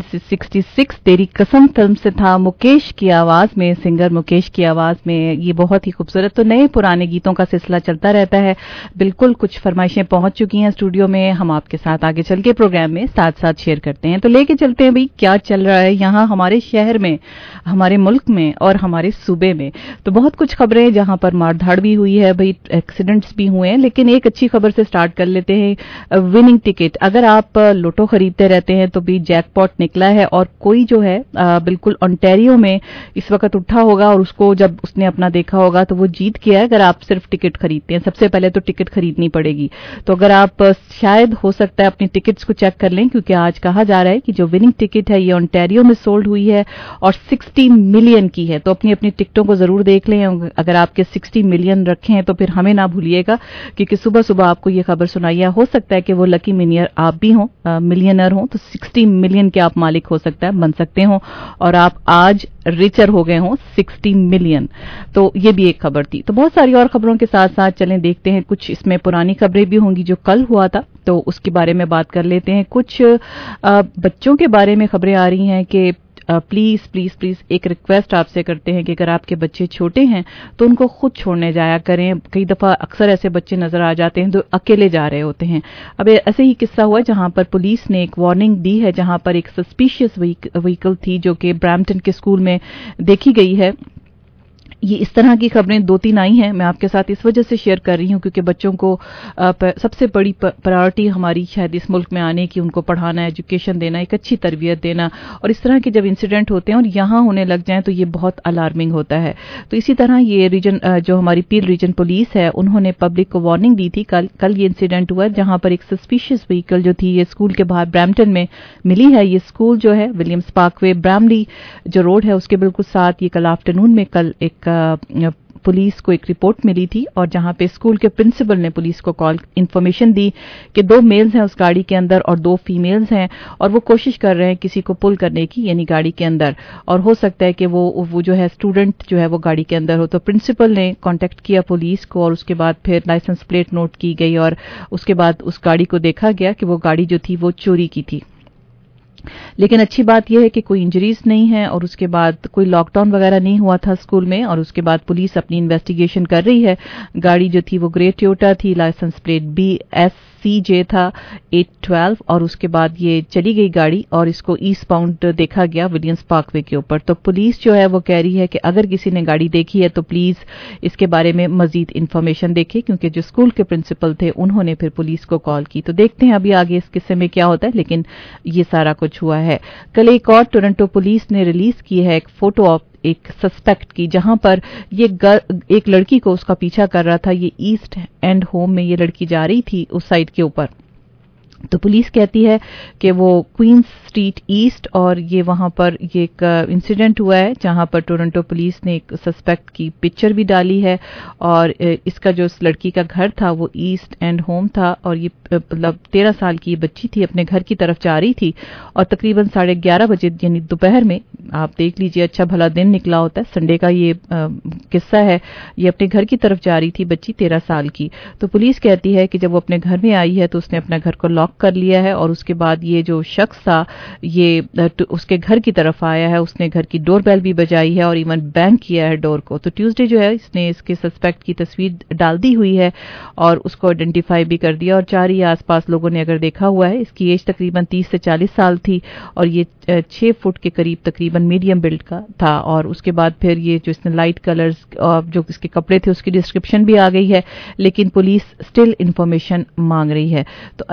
1966 तेरी कसम फिल्म से था, मुकेश की आवाज में, सिंगर मुकेश की आवाज में। ये बहुत ही खूबसूरत। तो नए पुराने गीतों का सिलसिला चलता रहता है। बिल्कुल कुछ फरमाइशें पहुंच चुकी हैं स्टूडियो में, हम आपके साथ आगे चल के प्रोग्राम में साथ साथ शेयर करते हैं। तो लेके चलते हैं भाई, क्या चल रहा है यहाँ हमारे शहर में, हमारे मुल्क में और हमारे सूबे में। तो बहुत कुछ खबरें जहां पर मारधाड़ भी हुई है भाई, एक्सीडेंट्स भी हुए हैं। लेकिन एक अच्छी खबर से स्टार्ट कर लेते हैं। विनिंग टिकट, अगर आप लोटो खरीदते रहते हैं तो भी जैकपॉट निकला है, और कोई जो है बिल्कुल ओंटारियो में इस वक्त उठा होगा, और उसको जब उसने अपना देखा होगा तो वो जीत गया है। अगर आप सिर्फ टिकट खरीदते हैं, सबसे पहले तो टिकट खरीदनी पड़ेगी। तो अगर आप शायद हो सकता है अपनी टिकट्स को चेक कर लें, क्योंकि आज कहा जा रहा है कि जो विनिंग टिकट है ये ओंटारियो में सोल्ड हुई है और 60 मिलियन की है। तो अपनी अपनी टिकटों को जरूर देख लें। अगर आपके 60 मिलियन रखे हैं तो फिर हमें ना भूलिएगा, क्योंकि सुबह सुबह आपको ये खबर सुनाई है। हो सकता है कि वो लकी आप भी हो, मिलियनर हो, तो 60 मिलियन के आप मालिक हो सकता है, बन सकते हो, और आप आज रिचर हो गए हो 60 मिलियन। तो ये भी एक खबर थी। तो बहुत सारी और खबरों के साथ साथ चलें देखते हैं, कुछ इसमें पुरानी खबरें भी होंगी जो कल हुआ था, तो उसके बारे में बात कर लेते हैं। कुछ बच्चों के बारे में खबरें आ रही हैं कि प्लीज प्लीज प्लीज एक रिक्वेस्ट आपसे करते हैं कि अगर आपके बच्चे छोटे हैं तो उनको खुद छोड़ने जाया करें। कई दफा अक्सर ऐसे बच्चे नजर आ जाते हैं जो अकेले जा रहे होते हैं। अब ऐसे ही किस्सा हुआ जहां पर पुलिस ने एक वार्निंग दी है, जहां पर एक सस्पिशियस व्हीकल थी जो कि ब्रैम्पटन के स्कूल में देखी गई है। ये इस तरह की खबरें 2-3 आई हैं, मैं आपके साथ इस वजह से शेयर कर रही हूं क्योंकि बच्चों को सबसे बड़ी प्रायोरिटी हमारी शायद इस मुल्क में आने की, उनको पढ़ाना, एजुकेशन देना, एक अच्छी तरबियत देना, और इस तरह के जब इंसिडेंट होते हैं और यहाँ होने लग जाएं तो ये बहुत अलार्मिंग होता है। तो इसी तरह ये रीजन जो हमारी पील रीजन पुलिस है, उन्होंने पब्लिक को वार्निंग दी थी। कल ये इंसिडेंट हुआ जहां पर एक सस्पिशियस व्हीकल जो थी ये स्कूल के बाहर ब्रैम्पटन में मिली है। ये स्कूल जो है विलियम्स पार्कवे ब्रामली जो रोड है उसके बिल्कुल साथ, ये कल आफ्टरनून में कल एक पुलिस को एक रिपोर्ट मिली थी, और जहां पे स्कूल के प्रिंसिपल ने पुलिस को कॉल इन्फॉर्मेशन दी कि 2 मेल्स हैं उस गाड़ी के अंदर और 2 फीमेल्स हैं, और वो कोशिश कर रहे हैं किसी को पुल करने की, यानी गाड़ी के अंदर, और हो सकता है कि वो जो है स्टूडेंट जो है वो गाड़ी के अंदर हो। तो प्रिंसिपल ने कांटेक्ट किया पुलिस को, और उसके बाद फिर लाइसेंस प्लेट नोट की गई, और उसके बाद उस गाड़ी को देखा गया कि वो गाड़ी जो थी वो चोरी की थी। लेकिन अच्छी बात यह है कि कोई इंजरीज नहीं है, और उसके बाद कोई लॉकडाउन वगैरह नहीं हुआ था स्कूल में, और उसके बाद पुलिस अपनी इन्वेस्टिगेशन कर रही है। गाड़ी जो थी वो ग्रे टोयोटा थी, लाइसेंस प्लेट BSCJ था 812, और उसके बाद ये चली गई गाड़ी और इसको ईस्ट बाउंड देखा गया विलियम्स पार्कवे के ऊपर। तो पुलिस जो है वो कह रही है कि अगर किसी ने गाड़ी देखी है तो प्लीज इसके बारे में मजीद इन्फॉर्मेशन देखे, क्योंकि जो स्कूल के प्रिंसिपल थे उन्होंने फिर पुलिस को कॉल की। तो देखते हैं अभी आगे इस किस्से में क्या होता है, लेकिन ये सारा कुछ हुआ है। कल एक और टोरंटो पुलिस ने रिलीज की है एक फोटो ऑफ एक सस्पेक्ट की, जहां पर ये एक लड़की को उसका पीछा कर रहा था। ये ईस्ट एंड होम में ये लड़की जा रही थी उस साइड के ऊपर। तो पुलिस कहती है कि वो क्वींस स्ट्रीट ईस्ट, और ये वहां पर ये एक इंसिडेंट हुआ है जहां पर टोरंटो पुलिस ने एक सस्पेक्ट की पिक्चर भी डाली है, और इसका जो इस लड़की का घर था वो ईस्ट एंड होम था, और ये मतलब 13 साल की बच्ची थी, अपने घर की तरफ जा रही थी, और तकरीबन 11:30 बजे यानी दोपहर में, आप देख लीजिए अच्छा भला दिन निकला होता है, संडे का ये किस्सा है। ये अपने घर की तरफ जा रही थी बच्ची 13 साल की। तो पुलिस कहती है कि जब वो अपने घर में आई है तो उसने अपना घर को लॉक कर लिया है, और उसके बाद ये जो शख्स था ये उसके घर की तरफ आया है, उसने घर की डोरबेल भी बजाई है और इवन बैंग किया है डोर को। तो ट्यूसडे जो है इसने इसके सस्पेक्ट की तस्वीर डाल दी हुई है और उसको आइडेंटिफाई भी कर दिया, और 4 ही आसपास लोगों ने अगर देखा हुआ है। इसकी एज तकरीबन 30 से 40 साल थी, और ये 6 फुट के करीब तकरीबन मीडियम बिल्ड का था। और उसके बाद फिर ये जो इसने लाइट कलर्स जो इसके कपड़े थे उसकी डिस्क्रिप्शन भी आ गई है, लेकिन पुलिस स्टिल इंफॉर्मेशन मांग रही है। तो अच्छी बात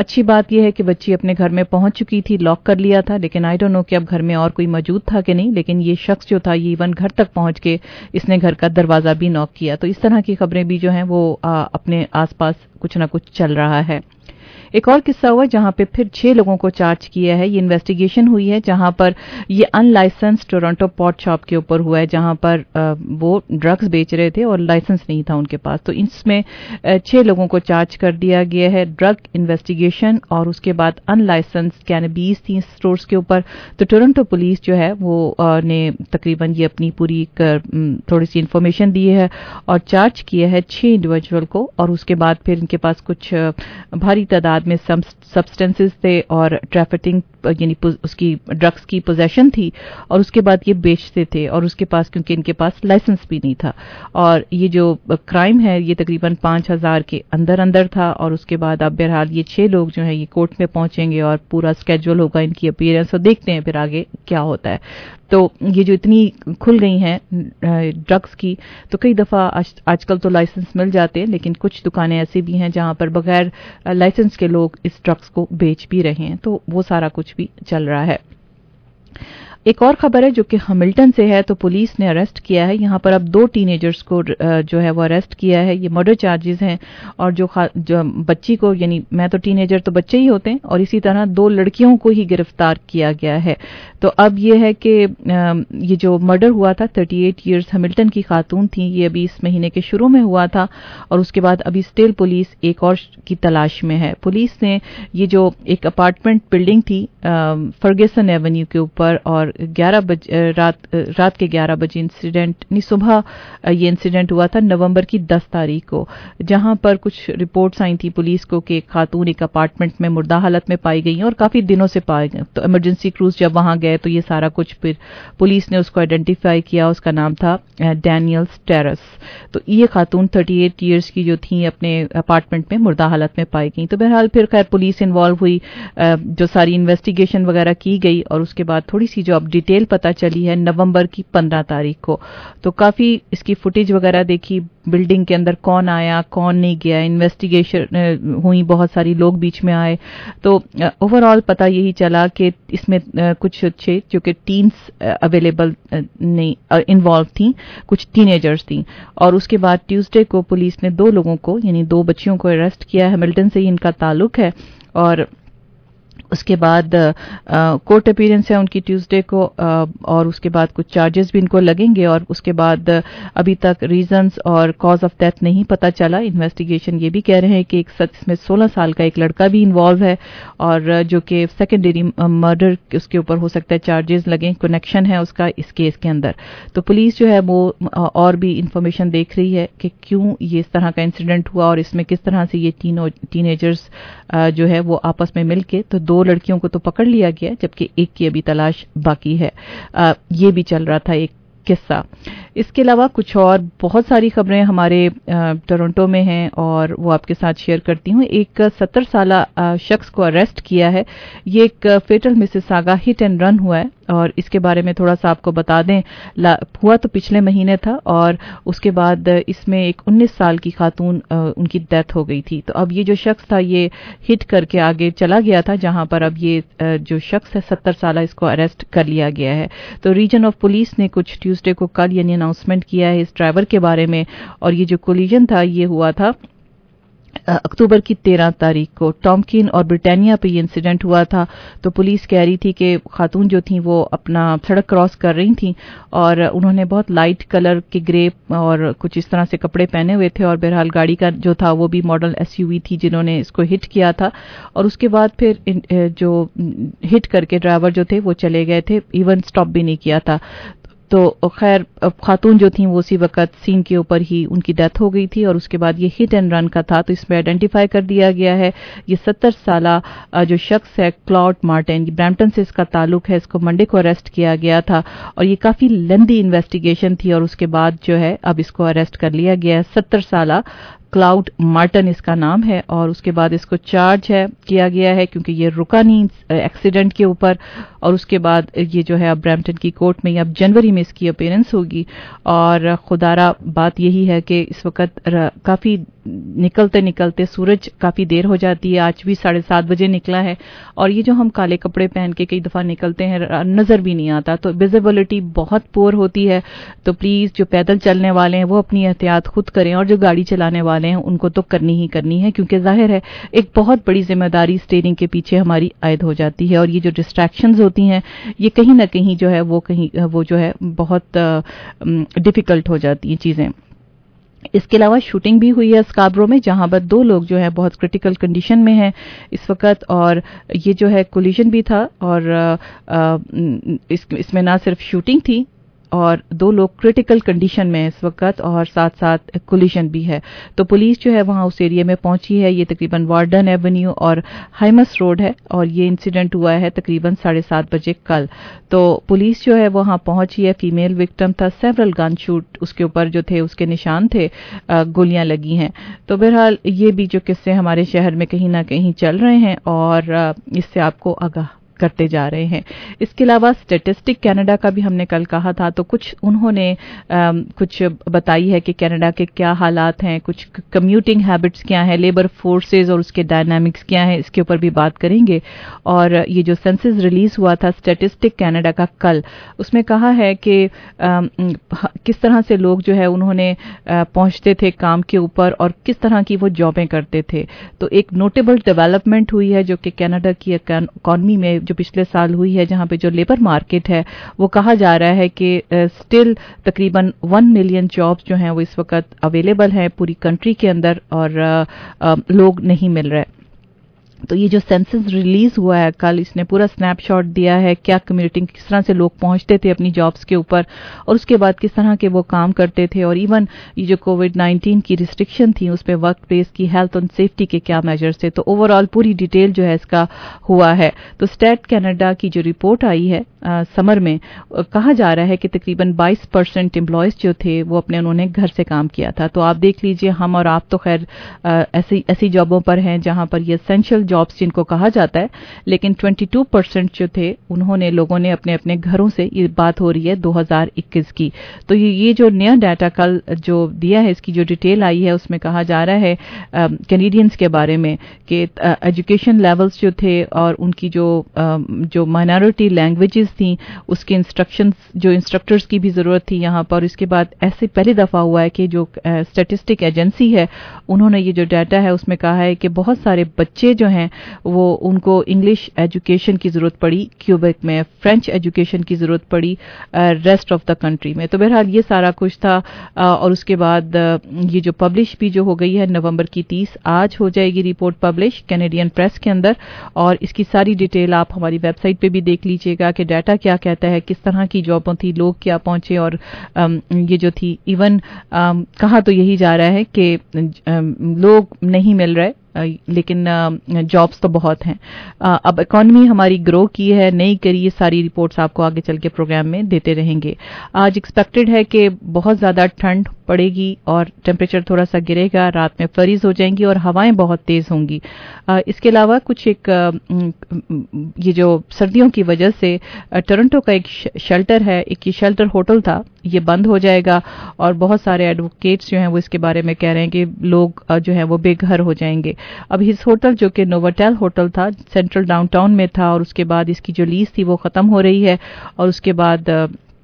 बात यह है कि बच्ची अपने घर में पहुंच चुकी थी, लॉक कर लिया था, लेकिन आई डोंट नो कि अब घर में और कोई मौजूद था कि नहीं, लेकिन ये शख्स जो था ये इवन घर तक पहुंच के इसने घर का दरवाजा भी नॉक किया। तो इस तरह की खबरें भी जो हैं वो अपने आसपास कुछ ना कुछ चल रहा है। एक और किस्सा हुआ जहां पे फिर 6 लोगों को चार्ज किया है। ये इन्वेस्टिगेशन हुई है जहां पर ये अनलाइसेंस टोरंटो पॉट शॉप के ऊपर हुआ है, जहां पर वो ड्रग्स बेच रहे थे और लाइसेंस नहीं था उनके पास। तो इसमें 6 लोगों को चार्ज कर दिया गया है, ड्रग इन्वेस्टिगेशन और उसके बाद अनलाइसेंस कैनबीस थी स्टोर्स के ऊपर। तो टोरंटो पुलिस जो है वो ने तकरीबन ये अपनी पूरी थोड़ी सी इंफॉर्मेशन दी है और चार्ज किया है 6 इंडिविजुअल को। और उसके बाद फिर इनके पास कुछ भारी तादाद में सब्सटेंसेस थे और ट्रैफिकिंग यानी उसकी ड्रग्स की पोजेशन थी और उसके बाद ये बेचते थे और उसके पास क्योंकि इनके पास लाइसेंस भी नहीं था। और ये जो क्राइम है ये तकरीबन 5000 के अंदर था। और उसके बाद अब बहरहाल ये 6 लोग जो हैं ये कोर्ट में पहुंचेंगे और पूरा स्केड्यूल होगा इनकी अपीयरेंस, और देखते हैं फिर आगे क्या होता है। तो ये जो इतनी खुल गई हैं ड्रग्स की, तो कई दफ़ा आजकल तो लाइसेंस मिल जाते हैं, लेकिन कुछ दुकानें ऐसी भी हैं जहां पर बगैर लाइसेंस के लोग इस ड्रग्स को बेच भी रहे हैं। तो वो सारा कुछ भी चल रहा है। एक और खबर है जो कि हैमिल्टन से है। तो पुलिस ने अरेस्ट किया है यहाँ पर अब 2 टीनेजर्स को जो है वो अरेस्ट किया है। ये मर्डर चार्जेस हैं और जो बच्ची को, यानी मैं तो टीनेजर तो बच्चे ही होते हैं, और इसी तरह 2 लड़कियों को ही गिरफ्तार किया गया है। तो अब ये है कि ये जो मर्डर हुआ था 38 इयर्स हैमिल्टन की खातून थी, ये अभी इस महीने के शुरू में हुआ था और उसके बाद अभी स्टिल पुलिस एक और की तलाश में है। पुलिस ने ये जो एक अपार्टमेंट बिल्डिंग थी फर्गसन एवेन्यू के ऊपर, और 11 बजे रात के 11 बजे इंसिडेंट नहीं, सुबह ये इंसिडेंट हुआ था नवंबर की 10 तारीख को, जहां पर कुछ रिपोर्ट्स आई थी पुलिस को कि एक खातून एक अपार्टमेंट में मुर्दा हालत में पाई गई और काफी दिनों से पाए गए। तो इमरजेंसी क्रूज जब वहां गए तो ये सारा कुछ फिर पुलिस ने उसको आइडेंटिफाई किया। उसका नाम था डैनियल टेरस। तो ये खातून 38 इयर्स की जो थी अपने अपार्टमेंट में मुर्दा हालत में पाई गई। तो बहरहाल फिर खैर पुलिस इन्वॉल्व हुई, जो सारी इन्वेस्टिगेशन वगैरह की गई और उसके बाद थोड़ी सी जो अब डिटेल पता चली है नवंबर की 15 तारीख को। तो काफी इसकी फुटेज वगैरह देखी, बिल्डिंग के अंदर कौन आया कौन नहीं गया, इन्वेस्टिगेशन हुई, बहुत सारी लोग बीच में आए। तो ओवरऑल पता यही चला कि इसमें कुछ 6 जो कि टीन्स अवेलेबल नहीं इन्वॉल्व थी, कुछ टीनेजर्स थी। और उसके बाद ट्यूसडे को पुलिस ने 2 लोगों को यानी 2 बच्चियों को अरेस्ट किया। हैमिल्टन से ही इनका ताल्लुक है और उसके बाद कोर्ट अपीयरेंस है उनकी ट्यूसडे को, और उसके बाद कुछ चार्जेस भी इनको लगेंगे। और उसके बाद अभी तक रीजंस और कॉज ऑफ डेथ नहीं पता चला। इन्वेस्टिगेशन ये भी कह रहे हैं कि एक इसमें 16 साल का एक लड़का भी इन्वॉल्व है और जो कि सेकेंडरी मर्डर उसके ऊपर हो सकता है चार्जेस लगें, कनेक्शन है उसका इस केस के अंदर। तो पुलिस जो है वो और भी इंफॉर्मेशन देख रही है कि क्यों ये इस तरह का इंसिडेंट हुआ और इसमें किस तरह से ये टीनेजर्स जो है वो आपस में मिलके, तो 2 लड़कियों को तो पकड़ लिया गया जबकि एक की अभी तलाश बाकी है। ये भी चल रहा था एक किस्सा। इसके अलावा कुछ और बहुत सारी खबरें हमारे टोरंटो में हैं और वो आपके साथ शेयर करती हूँ। एक 70 साला शख्स को अरेस्ट किया है। ये एक fatal Mississauga hit and run हुआ है और इसके बारे में थोड़ा सा आपको बता दें। हुआ तो पिछले महीने था और उसके बाद इसमें एक 19 साल की खातून उनकी डेथ हो गई थी। तो अब ये जो शख्स था ये हिट करके आगे चला गया था, जहां पर अब ये जो शख्स है 70 साला, इसको अरेस्ट कर लिया गया है। तो रीजन ऑफ पुलिस ने कुछ ट्यूसडे को कल यानी अनाउंसमेंट किया है इस ड्राइवर के बारे में। और ये जो कोलिजन था ये हुआ था अक्टूबर की 13 तारीख को टॉमकिन और ब्रिटानिया पे ये इंसिडेंट हुआ था। तो पुलिस कह रही थी कि खातून जो थी वो अपना सड़क क्रॉस कर रही थी और उन्होंने बहुत लाइट कलर के ग्रे और कुछ इस तरह से कपड़े पहने हुए थे और बहरहाल गाड़ी का जो था वो भी मॉडल SUV थी जिन्होंने इसको हिट किया था। और उसके बाद फिर जो हिट करके ड्राइवर जो थे वो चले गए थे, इवन स्टॉप भी नहीं किया था। तो खैर खातून जो थी वो उसी वक्त सीन के ऊपर ही उनकी डेथ हो गई थी और उसके बाद ये हिट एंड रन का था। तो इसमें आइडेंटिफाई कर दिया गया है ये 70 साला जो शख्स है क्लॉड मार्टिन, ब्रैम्पटन से इसका ताल्लुक है। इसको मंडे को अरेस्ट किया गया था और ये काफी लेंदी इन्वेस्टिगेशन थी और उसके बाद जो है अब इसको अरेस्ट कर लिया गया है। 70 साला क्लाउड मार्टिन इसका नाम है और उसके बाद इसको चार्ज किया गया है क्योंकि ये रुका नहीं एक्सीडेंट के ऊपर। और उसके बाद ये जो है अब ब्रैम्पटन की कोर्ट में अब जनवरी में इसकी अपीयरेंस होगी। और खुदारा बात यही है कि इस वक्त काफी निकलते निकलते सूरज काफ़ी देर हो जाती है। आज भी 7:30 बजे निकला है और ये जो हम काले कपड़े पहन के कई दफ़ा निकलते हैं नज़र भी नहीं आता, तो विजिबिलिटी बहुत पुअर होती है। तो प्लीज़ जो पैदल चलने वाले हैं वो अपनी एहतियात खुद करें और जो गाड़ी चलाने वाले हैं उनको तो करनी ही करनी है, क्योंकि जाहिर है एक बहुत बड़ी जिम्मेदारी स्टीयरिंग के पीछे हमारी आयद हो जाती है। और ये जो डिस्ट्रैक्शंस होती हैं ये कहीं ना कहीं जो है वो जो है बहुत डिफ़िकल्ट हो जाती हैं चीज़ें। इसके अलावा शूटिंग भी हुई है स्कार्बरो में, जहां पर 2 लोग जो है बहुत क्रिटिकल कंडीशन में हैं इस वक्त, और ये जो है कोलिजन भी था और इसमें ना सिर्फ शूटिंग थी और 2 लोग क्रिटिकल कंडीशन में हैं इस वक्त और साथ साथ कोलिजन भी है। तो पुलिस जो है वहां उस एरिया में पहुंची है। ये तकरीबन वार्डन एवेन्यू और हाइमस रोड है और ये इंसिडेंट हुआ है तकरीबन 7:30 बजे कल। तो पुलिस जो है वहां पहुंची है। फीमेल विक्टिम था, सेवरल गन शूट उसके ऊपर जो थे उसके निशान थे, गोलियां लगी हैं। तो बहरहाल ये भी जो किस्से हमारे शहर में कहीं ना कहीं चल रहे हैं और इससे आपको आगाह करते जा रहे हैं। इसके अलावा स्टैटिस्टिक कनाडा का भी हमने कल कहा था, तो कुछ उन्होंने कुछ बताई है कि कनाडा के क्या हालात हैं, कुछ कम्यूटिंग हैबिट्स क्या हैं, लेबर फोर्सेस और उसके डायनामिक्स क्या हैं, इसके ऊपर भी बात करेंगे। और ये जो सेंसस रिलीज हुआ था स्टैटिस्टिक कनाडा का कल, उसमें कहा है कि किस तरह से लोग जो है उन्होंने पहुंचते थे काम के ऊपर और किस तरह की वो जॉबें करते थे। तो एक नोटेबल डेवलपमेंट हुई है जो कि कनाडा की इकॉनमी में जो पिछले साल हुई है, जहां पे जो लेबर मार्केट है वो कहा जा रहा है कि स्टिल तकरीबन 1 मिलियन जॉब्स जो हैं वो इस वक्त अवेलेबल हैं पूरी कंट्री के अंदर और लोग नहीं मिल रहे। तो ये जो सेंसस रिलीज हुआ है कल, इसने पूरा स्नैपशॉट दिया है क्या कम्यूटिंग, किस तरह से लोग पहुंचते थे अपनी जॉब्स के ऊपर और उसके बाद किस तरह के वो काम करते थे, और इवन ये जो कोविड-19 की रिस्ट्रिक्शन थी उस पर वर्क प्लेस की हेल्थ और सेफ्टी के क्या मेजर्स थे। तो ओवरऑल पूरी डिटेल जो है इसका हुआ है। तो स्टैट कनाडा की जो रिपोर्ट आई है समर में, कहा जा रहा है कि तकरीबन 22% एम्प्लॉयज जो थे वो उन्होंने घर से काम किया था। तो आप देख लीजिए, हम और आप तो खैर ऐसी जॉबों पर हैं जहां पर ये एसेंशियल जॉब्स जिनको कहा जाता है, लेकिन 22% जो थे उन्होंने लोगों ने अपने अपने घरों से, ये बात हो रही है 2021 की। तो ये जो नया डाटा कल जो दिया है, इसकी जो डिटेल आई है उसमें कहा जा रहा है कैनेडियंस के बारे में कि एजुकेशन लेवल्स जो थे और उनकी जो माइनॉरिटी लैंग्वेजेस थी उसके इंस्ट्रक्टर्स की भी जरूरत थी यहाँ पर। इसके बाद ऐसे पहली दफा हुआ है कि जो स्टैटिस्टिक एजेंसी है उन्होंने ये जो डाटा है उसमें कहा है कि बहुत सारे बच्चे जो हैं वो उनको इंग्लिश एजुकेशन की जरूरत पड़ी क्यूबेक में, फ्रेंच एजुकेशन की जरूरत पड़ी रेस्ट ऑफ द कंट्री में। तो बहरहाल ये सारा कुछ था और उसके बाद ये जो पब्लिश भी जो हो गई है नवंबर की 30, आज हो जाएगी रिपोर्ट पब्लिश कैनेडियन प्रेस के अंदर, और इसकी सारी डिटेल आप हमारी वेबसाइट पे भी देख लीजिएगा कि डाटा क्या कहता है, किस तरह की जॉबों थी, लोग क्या पहुंचे और ये जो थी इवन कहा तो यही जा रहा है कि लोग नहीं मिल रहे लेकिन जॉब्स तो बहुत हैं। अब इकॉनमी हमारी ग्रो की है, नहीं करी, ये सारी रिपोर्ट्स आपको आगे चल के प्रोग्राम में देते रहेंगे। आज एक्सपेक्टेड है कि बहुत ज़्यादा ठंड पड़ेगी और टेम्परेचर थोड़ा सा गिरेगा, रात में फ्रीज हो जाएंगी और हवाएं बहुत तेज़ होंगी। इसके अलावा कुछ ये जो सर्दियों की वजह से टोरंटो का एक शेल्टर है, एक ये शेल्टर होटल था, ये बंद हो जाएगा और बहुत सारे एडवोकेट्स जो हैं वो इसके बारे में कह रहे हैं कि लोग जो हैं वो बेघर हो जाएंगे। अब इस होटल जो कि नोवाटेल होटल था, सेंट्रल डाउनटाउन में था और उसके बाद इसकी जो लीज थी वो ख़त्म हो रही है और उसके बाद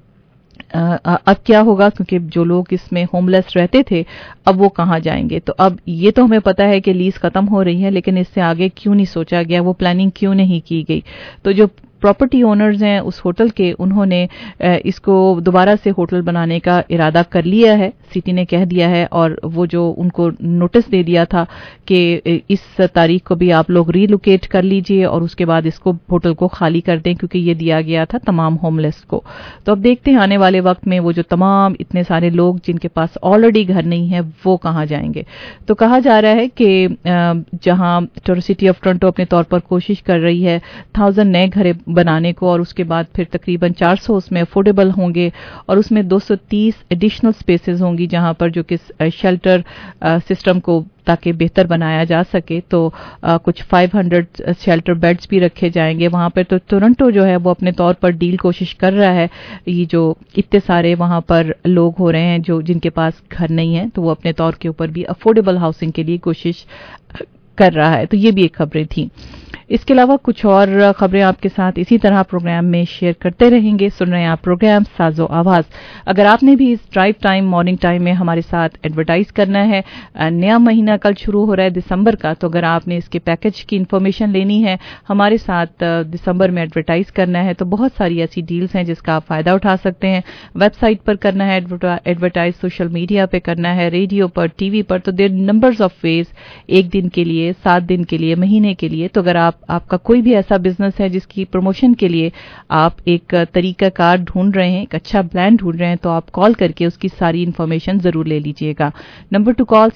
अब क्या होगा, क्योंकि जो लोग इसमें होमलेस रहते थे अब वो कहाँ जाएंगे। तो अब ये तो हमें पता है कि लीज खत्म हो रही है, लेकिन इससे आगे क्यों नहीं सोचा गया, वो प्लानिंग क्यों नहीं की गई। तो जो प्रॉपर्टी ओनर्स हैं उस होटल के, उन्होंने इसको दोबारा से होटल बनाने का इरादा कर लिया है, सिटी ने कह दिया है, और वो जो उनको नोटिस दे दिया था कि इस तारीख को भी आप लोग रीलोकेट कर लीजिए और उसके बाद इसको होटल को खाली कर दें, क्योंकि ये दिया गया था तमाम होमलेस को। तो अब देखते हैं आने वाले वक्त में वो जो तमाम इतने सारे लोग जिनके पास ऑलरेडी घर नहीं है वो कहाँ जाएंगे। तो कहा जा रहा है कि जहां सिटी ऑफ टोरंटो अपने तौर पर कोशिश कर रही है 1000 नए घर बनाने को और उसके बाद फिर तकरीबन 400 उसमें अफोर्डेबल होंगे और उसमें 230 एडिशनल स्पेसेस होंगे होंगी जहां पर जो कि शेल्टर सिस्टम को ताकि बेहतर बनाया जा सके, तो कुछ 500 शेल्टर बेड्स भी रखे जाएंगे वहां पर। तो टोरंटो जो है वो अपने तौर पर डील कोशिश कर रहा है, ये जो इतने सारे वहां पर लोग हो रहे हैं जो जिनके पास घर नहीं है, तो वो अपने तौर के ऊपर भी अफोर्डेबल हाउसिंग के लिए कोशिश कर रहा है। तो ये भी एक खबरें थी। इसके अलावा कुछ और खबरें आपके साथ इसी तरह प्रोग्राम में शेयर करते रहेंगे। सुन रहे हैं आप प्रोग्राम साजो आवाज। अगर आपने भी इस ड्राइव टाइम मॉर्निंग टाइम में हमारे साथ एडवर्टाइज करना है, नया महीना कल शुरू हो रहा है दिसंबर का, तो अगर आपने इसके पैकेज की इन्फॉर्मेशन लेनी है, हमारे साथ दिसंबर में एडवर्टाइज करना है, तो बहुत सारी ऐसी डील्स हैं जिसका आप फायदा उठा सकते हैं। वेबसाइट पर करना है एडवर्टाइज, सोशल मीडिया पे करना है, रेडियो पर, टीवी पर, तो देयर नंबर्स ऑफ वेज, 1 दिन के लिए, 7 दिन के लिए, महीने के लिए। तो अगर आपका कोई भी ऐसा बिजनेस है जिसकी प्रमोशन के लिए आप एक तरीकाकार ढूंढ रहे हैं, एक अच्छा प्लान ढूंढ रहे हैं, तो आप कॉल करके उसकी सारी इन्फॉर्मेशन जरूर ले लीजिएगा। नंबर टू कॉल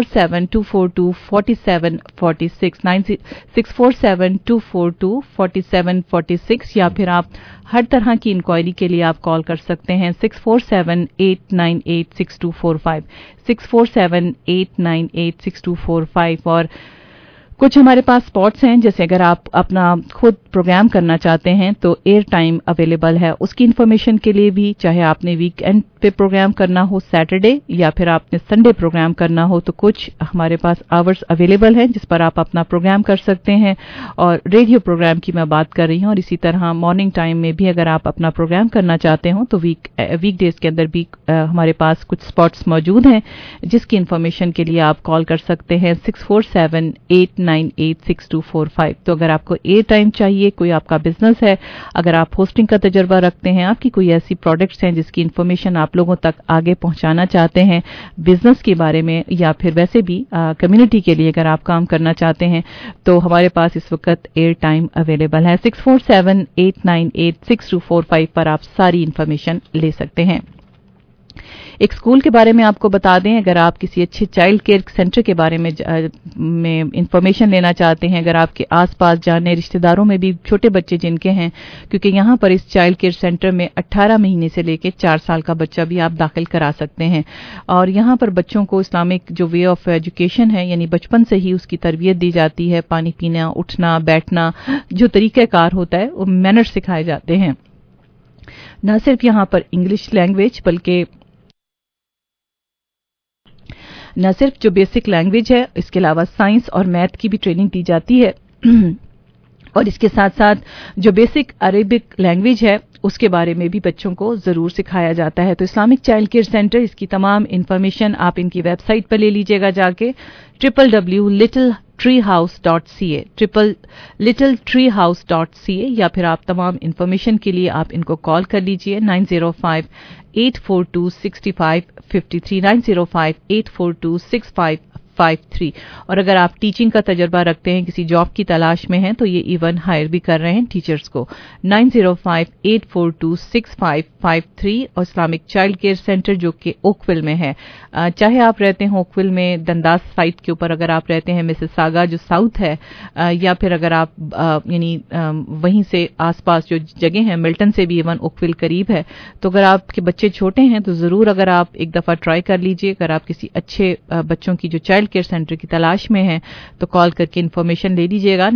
647-242-4746 647-242-4746, या फिर आप हर तरह की इंक्वायरी के लिए आप कॉल कर सकते हैं 647-898-6245 647-898-6245। और कुछ हमारे पास स्पॉट्स हैं, जैसे अगर आप अपना खुद प्रोग्राम करना चाहते हैं तो एयर टाइम अवेलेबल है। उसकी इन्फॉर्मेशन के लिए भी, चाहे आपने वीकेंड पे प्रोग्राम करना हो सैटरडे, या फिर आपने संडे प्रोग्राम करना हो, तो कुछ हमारे पास आवर्स अवेलेबल हैं जिस पर आप अपना प्रोग्राम कर सकते हैं। और रेडियो प्रोग्राम की मैं बात कर रही हूँ, और इसी तरह मॉर्निंग टाइम में भी अगर आप अपना प्रोग्राम करना चाहते हो तो वीकडेज के अंदर भी हमारे पास कुछ स्पॉट्स मौजूद हैं जिसकी इन्फॉर्मेशन के लिए आप कॉल कर सकते हैं 647-898-6245। तो अगर आपको एयर टाइम चाहिए, कोई आपका बिजनेस है, अगर आप होस्टिंग का तजर्बा रखते हैं, आपकी कोई ऐसी प्रोडक्ट्स हैं जिसकी इन्फॉर्मेशन आप लोगों तक आगे पहुंचाना चाहते हैं बिजनेस के बारे में, या फिर वैसे भी कम्युनिटी के लिए अगर आप काम करना चाहते हैं, तो हमारे पास इस वक्त एयर टाइम अवेलेबल है। 647-898-6245 पर आप सारी इन्फॉर्मेशन ले सकते हैं। एक स्कूल के बारे में आपको बता दें, अगर आप किसी अच्छे चाइल्ड केयर सेंटर के बारे में इंफॉर्मेशन लेना चाहते हैं, अगर आपके आसपास जाने रिश्तेदारों में भी छोटे बच्चे जिनके हैं, क्योंकि यहाँ पर इस चाइल्ड केयर सेंटर में 18 महीने से लेकर 4 साल का बच्चा भी आप दाखिल करा सकते हैं। और यहाँ पर बच्चों को इस्लामिक जो वे ऑफ एजुकेशन है, यानी बचपन से ही उसकी तरबियत दी जाती है, पानी पीना, उठना, बैठना, जो तरीक़ाकार होता है वो मैनर्स सिखाए जाते हैं। न सिर्फ यहाँ पर इंग्लिश लैंग्वेज, बल्कि न सिर्फ जो बेसिक लैंग्वेज है, इसके अलावा साइंस और मैथ की भी ट्रेनिंग दी जाती है। और इसके साथ साथ जो बेसिक अरेबिक लैंग्वेज है उसके बारे में भी बच्चों को जरूर सिखाया जाता है। तो इस्लामिक चाइल्ड केयर सेंटर, इसकी तमाम इंफॉर्मेशन आप इनकी वेबसाइट पर ले लीजिएगा जाके, www.littletreehouse.ca littletreehouse.ca, या फिर आप तमाम इंफॉर्मेशन के लिए आप इनको कॉल कर लीजिए 905-842-6553 905-842-6553। और अगर आप टीचिंग का तजर्बा रखते हैं, किसी जॉब की तलाश में हैं, तो ये इवन हायर भी कर रहे हैं टीचर्स को। 905-842-6553 और इस्लामिक चाइल्ड केयर सेंटर जो कि ओकविल में है। चाहे आप रहते हैं ओकविल में दंदास साइट के ऊपर, अगर आप रहते हैं मिसिसागा जो साउथ है, या फिर अगर आप यानी वहीं से आसपास जो जगह हैं, मिल्टन से भी इवन ओकविल करीब है, तो अगर आपके बच्चे छोटे हैं तो जरूर अगर आप एक दफा ट्राई कर लीजिए। अगर आप किसी अच्छे बच्चों की जो चाइल्ड केयर सेंटर की तलाश में है तो कॉल करके इन्फॉर्मेशन ले लीजिएगा।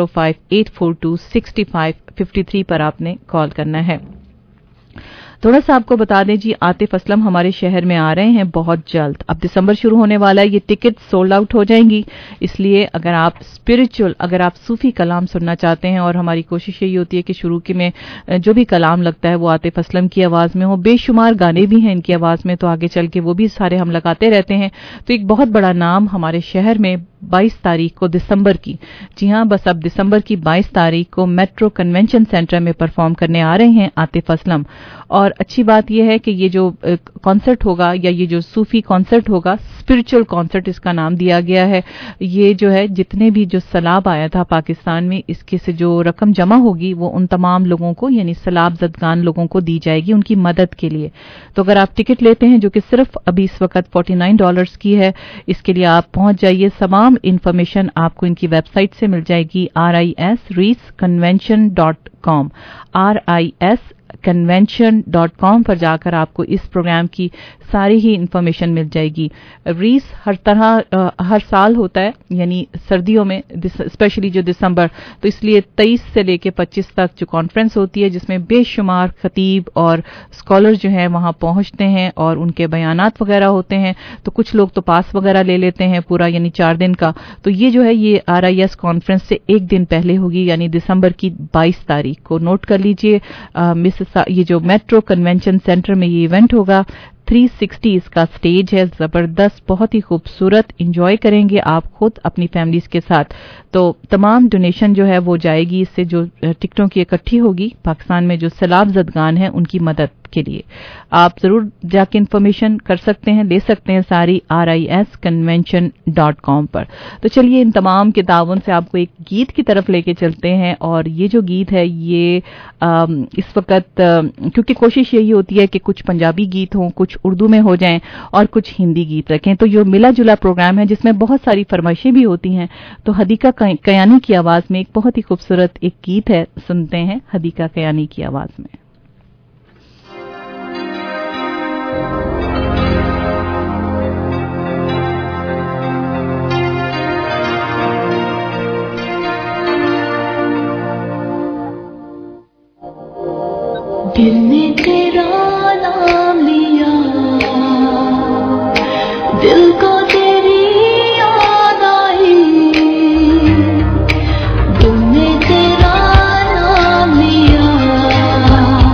905-842-6553 पर आपने कॉल करना है। थोड़ा सा आपको बता दें जी, आतिफ असलम हमारे शहर में आ रहे हैं बहुत जल्द। अब दिसंबर शुरू होने वाला है, ये टिकट सोल्ड आउट हो जाएंगी, इसलिए अगर आप स्पिरिचुअल, अगर आप सूफी कलाम सुनना चाहते हैं, और हमारी कोशिश यही होती है कि शुरू के में जो भी कलाम लगता है वो आतिफ असलम की आवाज़ में हो। बेशुमार गाने भी हैं इनकी आवाज़ में, तो आगे चल के वो भी सारे हम लगाते रहते हैं। तो एक बहुत बड़ा नाम हमारे शहर में 22 तारीख को दिसंबर की, जी हाँ बस अब दिसंबर की 22 तारीख को मेट्रो कन्वेंशन सेंटर में परफॉर्म करने आ रहे हैं आतिफ असलम। और अच्छी बात यह है कि ये जो कॉन्सर्ट होगा, या ये जो सूफी कॉन्सर्ट होगा, स्पिरिचुअल कॉन्सर्ट इसका नाम दिया गया है। ये जो है जितने भी जो सैलाब आया था पाकिस्तान में, इसके से जो रकम जमा होगी वो उन तमाम लोगों को, यानी सैलाब ज़दगान लोगों को दी जाएगी उनकी मदद के लिए। तो अगर आप टिकट लेते हैं जो कि सिर्फ अभी इस वक्त $49 की है, इसके लिए आप पहुंच जाइए। तमाम इंफॉर्मेशन आपको इनकी वेबसाइट से मिल जाएगी, risconvention.com convention.com पर जाकर आपको इस प्रोग्राम की सारी ही इंफॉर्मेशन मिल जाएगी। रीस हर साल होता है, यानी सर्दियों में, स्पेशली जो दिसंबर, तो इसलिए 23 से लेके 25 तक जो कॉन्फ्रेंस होती है जिसमें बेशुमार खतीब और स्कॉलर जो हैं वहां पहुंचते हैं और उनके बयानात वगैरह होते हैं। तो कुछ लोग तो पास वगैरह ले लेते हैं पूरा, यानी 4 दिन का। तो ये जो है ये RIS कॉन्फ्रेंस से एक दिन पहले होगी, यानी दिसंबर की 22 तारीख को। नोट कर लीजिए, ये जो मेट्रो कन्वेंशन सेंटर में ये इवेंट होगा। 360 इसका स्टेज है, जबरदस्त, बहुत ही खूबसूरत, एंजॉय करेंगे आप खुद अपनी फैमिलीज के साथ। तो तमाम डोनेशन जो है वो जाएगी इससे, जो टिकटों की इकट्ठी होगी पाकिस्तान में जो सैलाब ज़दगान हैं उनकी मदद के लिए। आप जरूर जाके इन्फॉर्मेशन कर सकते हैं, ले सकते हैं सारी risconvention.com पर। तो चलिए इन तमाम किताबों से आपको एक गीत की तरफ लेके चलते हैं। और ये जो गीत है ये इस वक्त, क्योंकि कोशिश यही होती है कि कुछ पंजाबी गीत हों, कुछ उर्दू में हो जाएं और कुछ हिंदी गीत रखें। तो ये मिला जुला प्रोग्राम है जिसमें बहुत सारी फरमाइशें भी होती हैं। तो हदीका कयानी की आवाज में एक बहुत ही खूबसूरत एक गीत है, सुनते हैं हदीका कयानी की आवाज में। दिल ने तेरा नाम लिया, दिल को तेरी याद आई। दिल ने तेरा नाम लिया,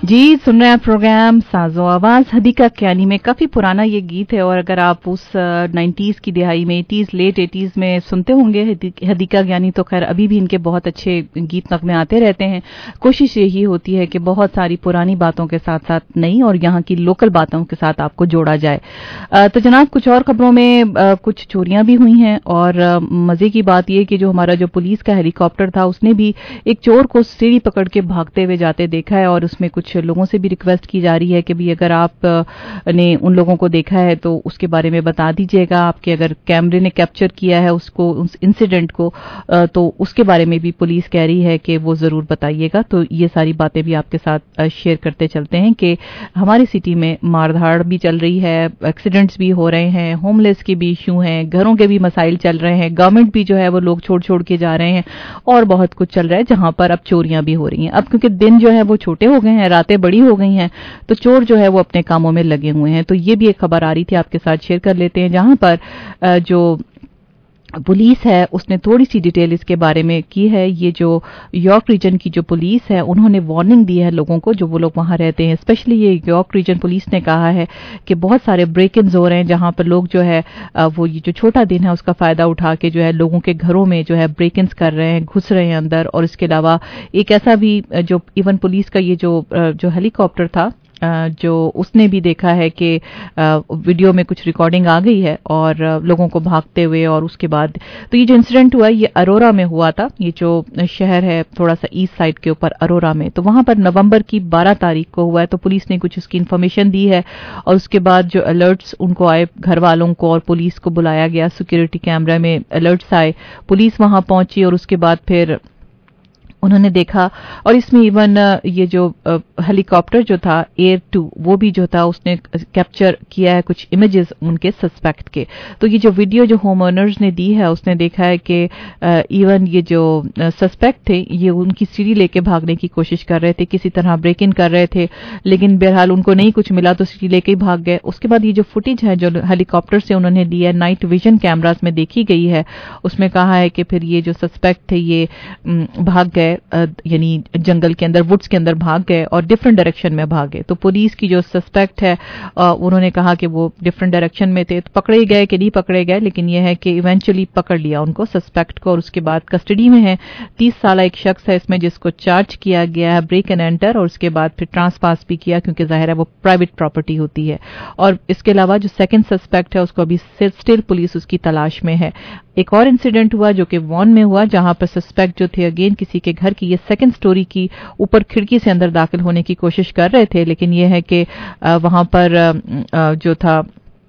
जी, सुन रहे हैं प्रोग्राम साजो आवाज। हदीका कियानी में काफी पुराना ये गीत है और अगर आप उस 90s की दिहाई में 80s लेट 80s में सुनते होंगे हदीका कियानी, तो खैर अभी भी इनके बहुत अच्छे गीत नगमे आते रहते हैं। कोशिश यही होती है कि बहुत सारी पुरानी बातों के साथ साथ नई और यहाँ की लोकल बातों के साथ आपको जोड़ा जाए। तो जनाब, कुछ और खबरों में कुछ चोरियां भी हुई हैं और मजे की बात यह कि जो हमारा जो पुलिस का हेलीकॉप्टर था उसने भी एक चोर को सीढ़ी पकड़ के भागते हुए जाते देखा है और उसमें कुछ लोगों से भी रिक्वेस्ट की जा रही है कि भी अगर आप ने उन लोगों को देखा है तो उसके बारे में बता दीजिएगा। आपके अगर कैमरे ने कैप्चर किया है उसको, उस इंसिडेंट को, तो उसके बारे में भी पुलिस कह रही है कि वो जरूर बताइएगा। तो ये सारी बातें भी आपके साथ शेयर करते चलते हैं कि हमारी सिटी में मारधाड़ भी चल रही है, एक्सीडेंट्स भी हो रहे हैं, होमलेस के भी इशू हैं, घरों के भी मसाइल चल रहे हैं, गवर्नमेंट भी जो है वो लोग छोड़ छोड़ के जा रहे हैं और बहुत कुछ चल रहा है जहां पर अब चोरियां भी हो रही हैं। अब क्योंकि दिन जो है वो छोटे हो गए हैं, रातें बड़ी हो गई हैं, तो चोर जो है वो अपने कामों में लगे हुए हैं। तो ये भी एक खबर आ रही थी, आपके साथ शेयर कर लेते हैं, जहां पर जो पुलिस है उसने थोड़ी सी डिटेल इसके बारे में की है। ये जो यॉर्क रीजन की जो पुलिस है उन्होंने वार्निंग दी है लोगों को, जो वो लोग वहां रहते हैं। स्पेशली ये यॉर्क रीजन पुलिस ने कहा है कि बहुत सारे ब्रेक इन्स हो रहे हैं जहां पर लोग जो है वो ये जो छोटा दिन है उसका फायदा उठा के जो है लोगों के घरों में जो है ब्रेक इन्स कर रहे हैं, घुस रहे हैं अंदर। और इसके अलावा एक ऐसा भी जो इवन पुलिस का ये जो हेलीकॉप्टर था जो उसने भी देखा है कि वीडियो में कुछ रिकॉर्डिंग आ गई है और लोगों को भागते हुए। और उसके बाद तो ये जो इंसिडेंट हुआ ये अरोरा में हुआ था, ये जो शहर है थोड़ा सा ईस्ट साइड के ऊपर अरोरा में, तो वहां पर नवंबर की 12 तारीख को हुआ है। तो पुलिस ने कुछ उसकी इन्फॉर्मेशन दी है और उसके बाद जो अलर्ट्स उनको आए, घर वालों को और पुलिस को बुलाया गया, सिक्योरिटी कैमरा में अलर्ट्स आए, पुलिस वहां पहुंची और उसके बाद फिर उन्होंने देखा। और इसमें इवन ये जो हेलीकॉप्टर जो था एयर 2 वो भी जो था उसने कैप्चर किया है कुछ इमेजेस उनके सस्पेक्ट के। तो ये जो वीडियो जो होम ओनर्स ने दी है उसने देखा है कि इवन ये जो सस्पेक्ट थे ये उनकी सीढ़ी लेके भागने की कोशिश कर रहे थे, किसी तरह ब्रेक इन कर रहे थे, लेकिन बहरहाल उनको नहीं कुछ मिला तो सीढ़ी लेके ही भाग गए। उसके बाद ये जो फुटेज है जो हेलीकॉप्टर से उन्होंने ली है, नाइट विजन कैमरास में देखी गई है, उसमें कहा है कि फिर ये जो सस्पेक्ट थे ये भाग गए, यानी जंगल के अंदर, वुड्स के अंदर भाग गए और डिफरेंट डायरेक्शन में भागे। तो पुलिस की जो सस्पेक्ट है उन्होंने कहा कि वो डिफरेंट डायरेक्शन में थे। तो पकड़े गए कि नहीं पकड़े गए, लेकिन यह है कि इवेंचुअली पकड़ लिया उनको सस्पेक्ट को और उसके बाद कस्टडी में है। 30 साल एक शख्स है इसमें जिसको चार्ज किया गया है ब्रेक एंड एंटर, और उसके बाद फिर ट्रांसपास भी किया क्योंकि जाहिर है वो प्राइवेट प्रॉपर्टी होती है। और इसके अलावा जो सेकंड सस्पेक्ट है उसको अभी स्टिल पुलिस उसकी तलाश में है। एक और इंसिडेंट हुआ जो कि वॉन में हुआ जहां पर सस्पेक्ट जो थे अगेन किसी के घर की ये सेकंड स्टोरी की ऊपर खिड़की से अंदर दाखिल होने की कोशिश कर रहे थे, लेकिन ये है कि वहां पर जो था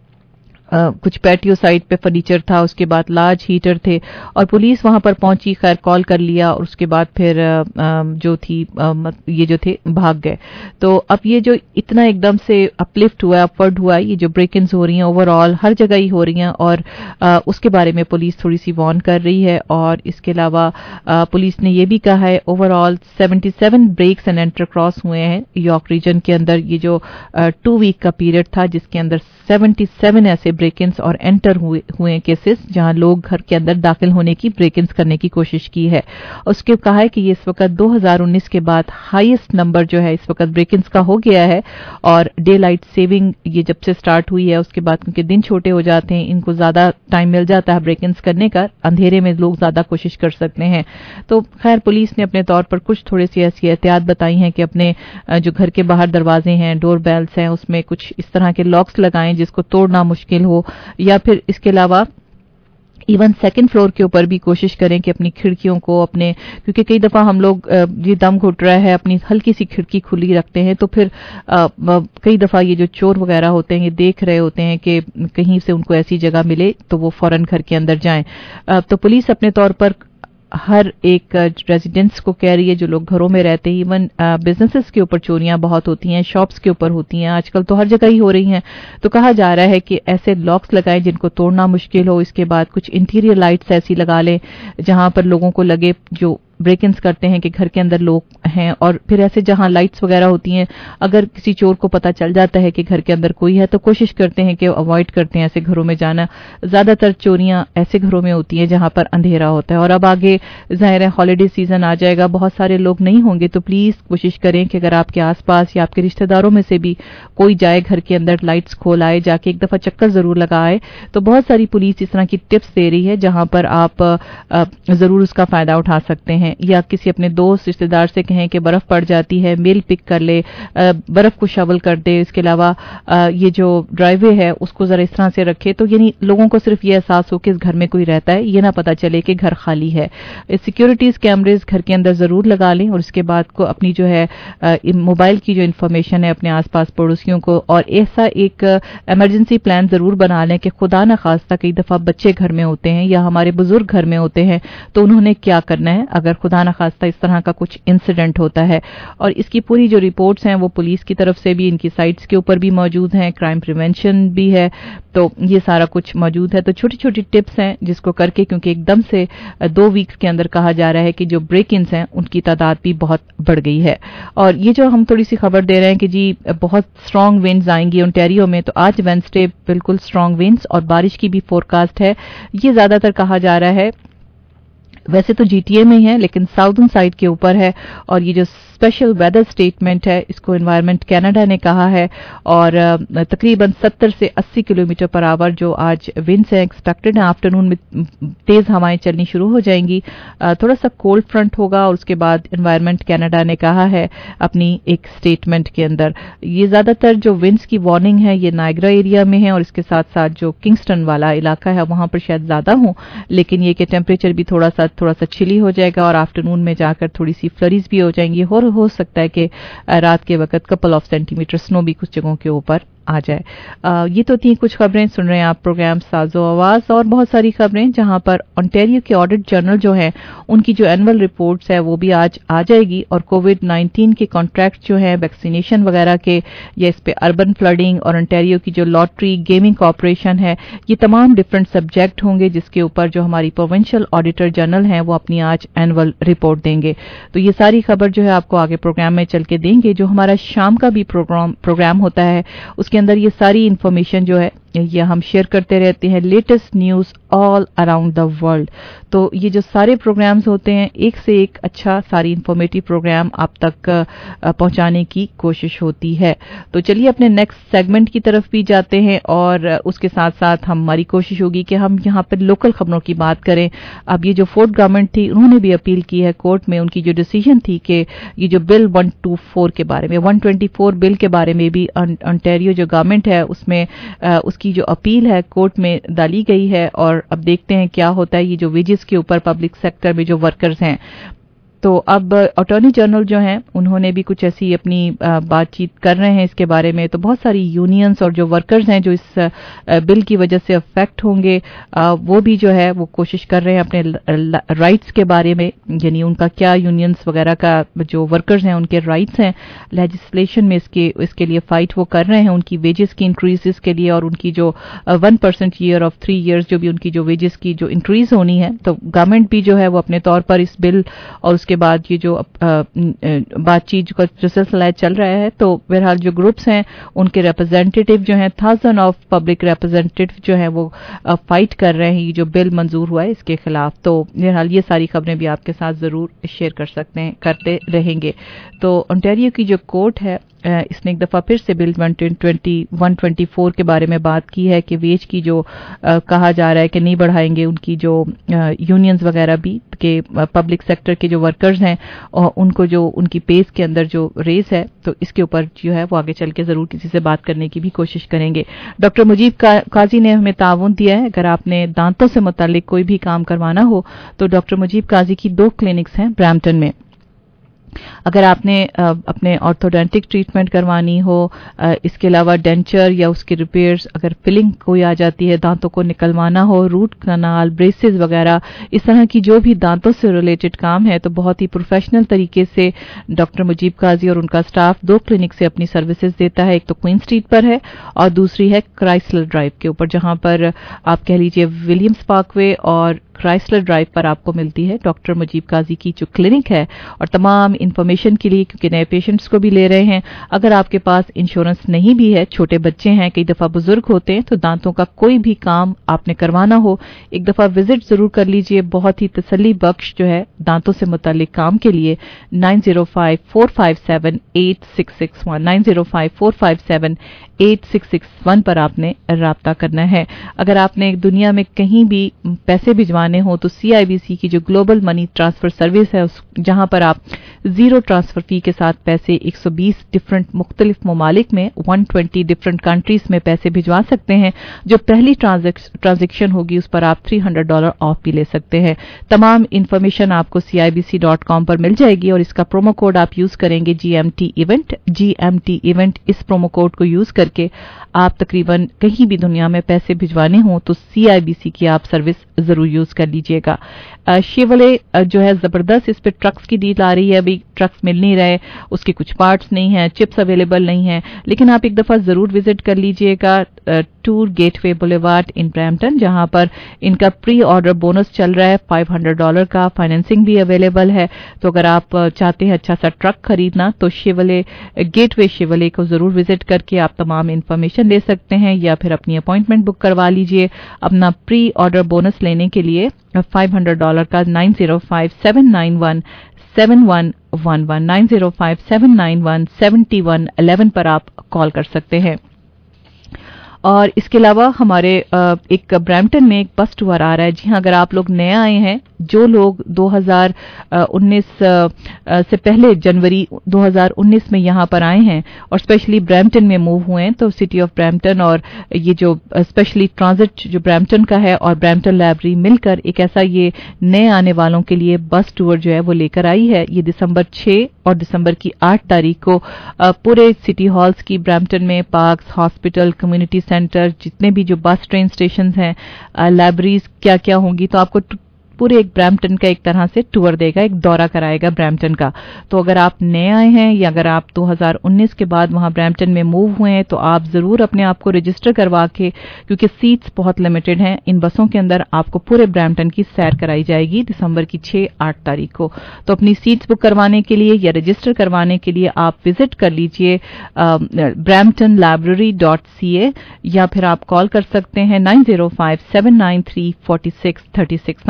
कुछ पैटियो साइड पे फर्नीचर था, उसके बाद लार्ज हीटर थे और पुलिस वहां पर पहुंची, खैर कॉल कर लिया और उसके बाद फिर जो थी ये जो थे भाग गए। तो अब ये जो इतना एकदम से अपलिफ्ट हुआ, अपवर्ड हुआ, ये जो ब्रेक इन्स हो रही हैं ओवरऑल हर जगह ही हो रही हैं और उसके बारे में पुलिस थोड़ी सी वार्न कर रही है। और इसके अलावा पुलिस ने ये भी कहा है overall 77 breaks and enter cross हुए हैं यॉर्क रीजन के अंदर। ये जो 2 वीक का पीरियड था जिसके अंदर 77 ऐसे ब्रेक इन्स और एंटर हुए केसेस जहां लोग घर के अंदर दाखिल होने की, ब्रेक इन्स करने की कोशिश की है। उसके कहा है कि ये इस वक्त 2019 के बाद हाईएस्ट नंबर जो है इस वक्त ब्रेक इन्स का हो गया है। और डे लाइट सेविंग ये जब से स्टार्ट हुई है उसके बाद क्योंकि दिन छोटे हो जाते हैं, इनको ज्यादा टाइम मिल जाता है ब्रेक इन्स करने का, अंधेरे में लोग ज्यादा कोशिश कर सकते हैं। तो खैर पुलिस ने अपने तौर पर कुछ थोड़ी सी ऐसी एहतियात बताई हैं कि अपने जो घर के बाहर दरवाजे हैं, डोर बेल्स हैं, उसमें कुछ इस तरह के लॉक्स लगाएं जिसको तोड़ना मुश्किल हो, या फिर इसके अलावा इवन सेकंड फ्लोर के ऊपर भी कोशिश करें कि अपनी खिड़कियों को अपने, क्योंकि कई दफा हम लोग ये दम घुट रहा है अपनी हल्की सी खिड़की खुली रखते हैं तो फिर कई दफा ये जो चोर वगैरह होते हैं ये देख रहे होते हैं कि कहीं से उनको ऐसी जगह मिले तो वो फौरन घर के अंदर जाएं। तो पुलिस अपने तौर पर हर एक रेजिडेंट्स को कह रही है जो लोग घरों में रहते हैं, इवन बिजनेसेस के ऊपर चोरियां बहुत होती हैं, शॉप्स के ऊपर होती हैं, आजकल तो हर जगह ही हो रही हैं। तो कहा जा रहा है कि ऐसे लॉक्स लगाएं जिनको तोड़ना मुश्किल हो। इसके बाद कुछ इंटीरियर लाइट्स ऐसी लगा लें जहां पर लोगों को लगे जो ब्रेक इन्स करते हैं कि घर के अंदर लोग हैं, और फिर ऐसे जहां लाइट्स वगैरह होती हैं, अगर किसी चोर को पता चल जाता है कि घर के अंदर कोई है तो कोशिश करते हैं कि अवॉइड करते हैं ऐसे घरों में जाना। ज्यादातर चोरियां ऐसे घरों में होती हैं जहां पर अंधेरा होता है। और अब आगे ज़ाहिर है हॉलीडे सीजन आ जाएगा, बहुत सारे लोग नहीं होंगे, तो प्लीज कोशिश करें कि अगर आपके आसपास या आपके रिश्तेदारों में से भी कोई जाए घर के अंदर, लाइट्स खोल आए, जाके एक दफा चक्कर जरूर लगाए। तो बहुत सारी पुलिस इस तरह की टिप्स दे रही है जहां पर आप जरूर उसका फायदा उठा सकते हैं। या किसी अपने दोस्त रिश्तेदार से कहें कि बर्फ पड़ जाती है, मेल पिक कर ले, बर्फ को शवल कर दे। इसके अलावा ये जो ड्राइववे है उसको जरा इस तरह से रखे, तो यानी लोगों को सिर्फ ये एहसास हो कि इस घर में कोई रहता है, ये ना पता चले कि घर खाली है। सिक्योरिटीज कैमरेज घर के अंदर जरूर लगा लें, और उसके बाद को अपनी जो है मोबाइल की जो इन्फॉर्मेशन है अपने आसपास पड़ोसियों को, और ऐसा एक इमरजेंसी प्लान जरूर बना लें कि खुदा न खास्ता कई दफा बच्चे घर में होते हैं या हमारे बुजुर्ग घर में होते हैं, तो उन्होंने क्या करना है अगर खुदा न खास्ता इस तरह का कुछ इंसिडेंट होता है। और इसकी पूरी जो रिपोर्ट्स हैं वो पुलिस की तरफ से भी, इनकी साइट्स के ऊपर भी मौजूद हैं, क्राइम प्रिवेंशन भी है, तो ये सारा कुछ मौजूद है। तो छोटी छोटी टिप्स हैं जिसको करके, क्योंकि एकदम से 2 वीक्स के अंदर कहा जा रहा है कि जो ब्रेक इन्स हैं उनकी तादाद भी बहुत बढ़ गई है। और ये जो हम थोड़ी सी खबर दे रहे हैं कि जी बहुत स्ट्रांग विंड्स आएंगी ओंटारियो में, तो आज वेडनेसडे बिल्कुल स्ट्रांग विंड्स और बारिश की भी फोरकास्ट है। ये ज्यादातर कहा जा रहा है, वैसे तो जीटीए में ही है लेकिन साउदर्न साइड के ऊपर है। और ये जो स्पेशल वेदर स्टेटमेंट है इसको एनवायरनमेंट कनाडा ने कहा है, और तकरीबन 70 से 80 किलोमीटर पर आवर जो आज विंड्स हैं एक्सपेक्टेड है। आफ्टरनून में तेज हवाएं चलनी शुरू हो जाएंगी, थोड़ा सा कोल्ड फ्रंट होगा, और उसके बाद एनवायरनमेंट कनाडा ने कहा है अपनी एक स्टेटमेंट के अंदर। ये ज्यादातर जो विंड्स की वार्निंग है ये नायग्रा एरिया में है, और इसके साथ साथ जो किंगस्टन वाला इलाका है वहां पर शायद ज्यादा हो, लेकिन ये कि टेम्परेचर भी थोड़ा सा चिली हो जाएगा, और आफ्टरनून में जाकर थोड़ी सी फ्लरीज भी हो जाएंगी। हो सकता है कि रात के वक्त कपल ऑफ सेंटीमीटर स्नो भी कुछ जगहों के ऊपर आ जाए। ये तो थी कुछ खबरें। सुन रहे हैं आप प्रोग्राम साजो आवाज, और बहुत सारी खबरें जहां पर ओंटारियो के ऑडिट जनरल जो हैं उनकी जो एनुअल रिपोर्ट्स है वो भी आज आ जाएगी, और कोविड-19 के कॉन्ट्रैक्ट जो हैं वैक्सीनेशन वगैरह के, या इस पे अर्बन फ्लडिंग और ओंटारियो की जो लॉटरी गेमिंग कॉर्पोरेशन है, ये तमाम डिफरेंट सब्जेक्ट होंगे जिसके ऊपर जो हमारी प्रोविंशियल ऑडिटर जनरल हैं वो अपनी आज एनुअल रिपोर्ट देंगे। तो ये सारी खबर जो है आपको आगे प्रोग्राम में चल के देंगे। जो हमारा शाम का भी प्रोग्राम होता है उसके अंदर ये सारी इंफॉर्मेशन जो है ये हम शेयर करते रहते हैं, latest news all around the world. तो ये जो सारे प्रोग्राम्स होते हैं एक से एक अच्छा सारी इंफॉर्मेटिव प्रोग्राम आप तक पहुंचाने की कोशिश होती है। तो चलिए अपने नेक्स्ट सेगमेंट की तरफ भी जाते हैं, और उसके साथ साथ हमारी कोशिश होगी कि हम यहाँ पर लोकल खबरों की बात करें। अब ये जो फोर्थ गवर्नमेंट थी उन्होंने भी अपील की है कोर्ट में, उनकी जो डिसीजन थी कि ये जो बिल 124 के बारे में, 124 बिल के बारे में भी ओंटारियो जो गवर्नमेंट है उसमें की जो अपील है कोर्ट में डाली गई है। और अब देखते हैं क्या होता है। ये जो वेजेस के ऊपर पब्लिक सेक्टर में जो वर्कर्स हैं, तो अब अटॉर्नी जनरल जो हैं उन्होंने भी कुछ ऐसी अपनी बातचीत कर रहे हैं इसके बारे में। तो बहुत सारी यूनियंस और जो वर्कर्स हैं जो इस बिल की वजह से अफेक्ट होंगे, वो भी जो है वो कोशिश कर रहे हैं अपने राइट्स के बारे में, यानी उनका क्या यूनियंस वगैरह का जो वर्कर्स हैं उनके राइट्स हैं लेजिस्लेशन में, इसके लिए फाइट वो कर रहे हैं, उनकी वेजेस की इंक्रीजेस के लिए, और उनकी जो 1% ईयर ऑफ 3 years जो भी उनकी जो वेजेस की जो इंक्रीज होनी है। तो गवर्नमेंट भी जो है वो अपने तौर पर इस बिल और उसके बाद ये जो बातचीत जो सिलसिला चल रहा है, तो बहरहाल जो ग्रुप्स हैं उनके रिप्रेजेंटेटिव जो हैं, 1000 ऑफ पब्लिक रिप्रेजेंटेटिव जो हैं वो फाइट कर रहे हैं ये जो बिल मंजूर हुआ है इसके खिलाफ। तो बहरहाल ये सारी खबरें भी आपके साथ जरूर शेयर करते रहेंगे। तो ओंटारियो की जो कोर्ट है इसने एक दफा फिर से बिल 124 के बारे में बात की है कि वेज की जो कहा जा रहा है कि नहीं बढ़ाएंगे, उनकी जो यूनियंस वगैरह भी के पब्लिक सेक्टर के जो वर्कर्स हैं और उनको जो उनकी पेस के अंदर जो रेस है, तो इसके ऊपर जो है वो आगे चल के जरूर किसी से बात करने की भी कोशिश करेंगे। डॉक्टर मुजीब काजी ने हमें ताउन दिया है, अगर आपने दांतों से मुतालिक कोई भी काम करवाना हो तो डॉक्टर मुजीब काजी की 2 क्लिनिक्स हैं ब्रैम्पटन में। अगर आपने अपने ऑर्थोडेंटिक ट्रीटमेंट करवानी हो, इसके अलावा डेंचर या उसके रिपेयर्स, अगर फिलिंग कोई आ जाती है, दांतों को निकलवाना हो, रूट कनाल, ब्रेसेस वगैरह, इस तरह की जो भी दांतों से रिलेटेड काम है, तो बहुत ही प्रोफेशनल तरीके से डॉक्टर मुजीब काजी और उनका स्टाफ 2 क्लिनिक से अपनी सर्विसेज देता है। एक तो क्वीन स्ट्रीट पर है और दूसरी है क्राइसलर ड्राइव के ऊपर, जहां पर आप कह लीजिए विलियम्स पार्कवे और क्राइसलर ड्राइव पर आपको मिलती है, डॉक्टर मुजीब काजी की जो क्लिनिक है। और तमाम इन्फॉर्मेशन के लिए, क्योंकि नए पेशेंट्स को भी ले रहे हैं, अगर आपके पास इंश्योरेंस नहीं भी है, छोटे बच्चे हैं, कई दफ़ा बुजुर्ग होते हैं, तो दांतों का कोई भी काम आपने करवाना हो, एक दफ़ा विजिट ज़रूर कर लीजिए। बहुत ही तसल्ली बख्श जो है दांतों से मुतालिक काम के लिए 9054578661 9054578661 पर आपने राब्ता करना है। अगर आपने दुनिया में कहीं भी पैसे भिजवाने हो तो CIBC की जो ग्लोबल मनी ट्रांसफर सर्विस है, जहां पर आप जीरो ट्रांसफर फी के साथ पैसे 120 डिफरेंट मुख्तलिफ ममालिक में 120 डिफरेंट कंट्रीज में पैसे भिजवा सकते हैं। जो पहली ट्रांजैक्शन होगी उस पर आप $300 ऑफ भी ले सकते हैं। तमाम इंफॉर्मेशन आपको CIBC.com पर मिल जाएगी और इसका प्रोमो कोड आप यूज करेंगे GMT इवेंट। इस प्रोमो कोड को यूज करके आप तकरीबन कहीं भी दुनिया में पैसे भिजवाने हो तो CIBC की आप सर्विस जरूर यूज कर लीजिएगा। शेवले जो है जबरदस्त इस पे ट्रक्स की डील आ रही है। अभी ट्रक्स मिल नहीं रहे, उसके कुछ पार्ट्स नहीं है, चिप्स अवेलेबल नहीं है, लेकिन आप एक दफा जरूर विजिट कर लीजिएगा tour gateway boulevard in Brampton, जहां पर इनका प्री ऑर्डर बोनस चल रहा है $500 का। फाइनेंसिंग भी अवेलेबल है। तो अगर आप चाहते हैं अच्छा सा ट्रक खरीदना तो शेवले गेटवे शेवले को जरूर विजिट करके आप तमाम इंफॉर्मेशन ले सकते हैं, या फिर अपनी अपॉइंटमेंट बुक करवा लीजिए। अपना प्री ऑर्डर बोनस लेने के लिए $500 का 9057917111 9057917111 पर आप कॉल कर सकते हैं। और इसके अलावा हमारे एक ब्रैम्पटन में एक बस टूर आ रहा है। जी हाँ, अगर आप लोग नए आए हैं, जो लोग 2019 से पहले जनवरी 2019 में यहाँ पर आए हैं और स्पेशली ब्रैम्पटन में मूव हुए हैं, तो सिटी ऑफ ब्रैम्पटन और ये जो स्पेशली ट्रांजिट जो ब्रैम्पटन का है और ब्रैम्पटन लाइब्रेरी मिलकर एक ऐसा ये नए आने वालों के लिए बस टूर जो है वो लेकर आई है। ये दिसंबर 6 और दिसंबर की 8 तारीख को पूरे सिटी हॉल्स की ब्रैम्पटन में पार्क्स, हॉस्पिटल, कम्युनिटी सेंटर, जितने भी जो बस ट्रेन स्टेशन हैं, लाइब्रेरीज क्या क्या होंगी, तो आपको पूरे एक ब्रैम्पटन का एक तरह से टूर देगा, एक दौरा कराएगा ब्रैम्पटन का। तो अगर आप नए आए हैं या अगर आप 2019 के बाद वहां ब्रैम्पटन में मूव हुए हैं तो आप जरूर अपने आप को रजिस्टर करवा के, क्योंकि सीट्स बहुत लिमिटेड हैं, इन बसों के अंदर आपको पूरे ब्रैम्पटन की सैर कराई जाएगी दिसंबर की 6-8 तारीख को। तो अपनी सीट्स बुक करवाने के लिए या रजिस्टर करवाने के लिए आप विजिट कर लीजिए bramptonlibrary.ca या फिर आप कॉल कर सकते हैं 9057934636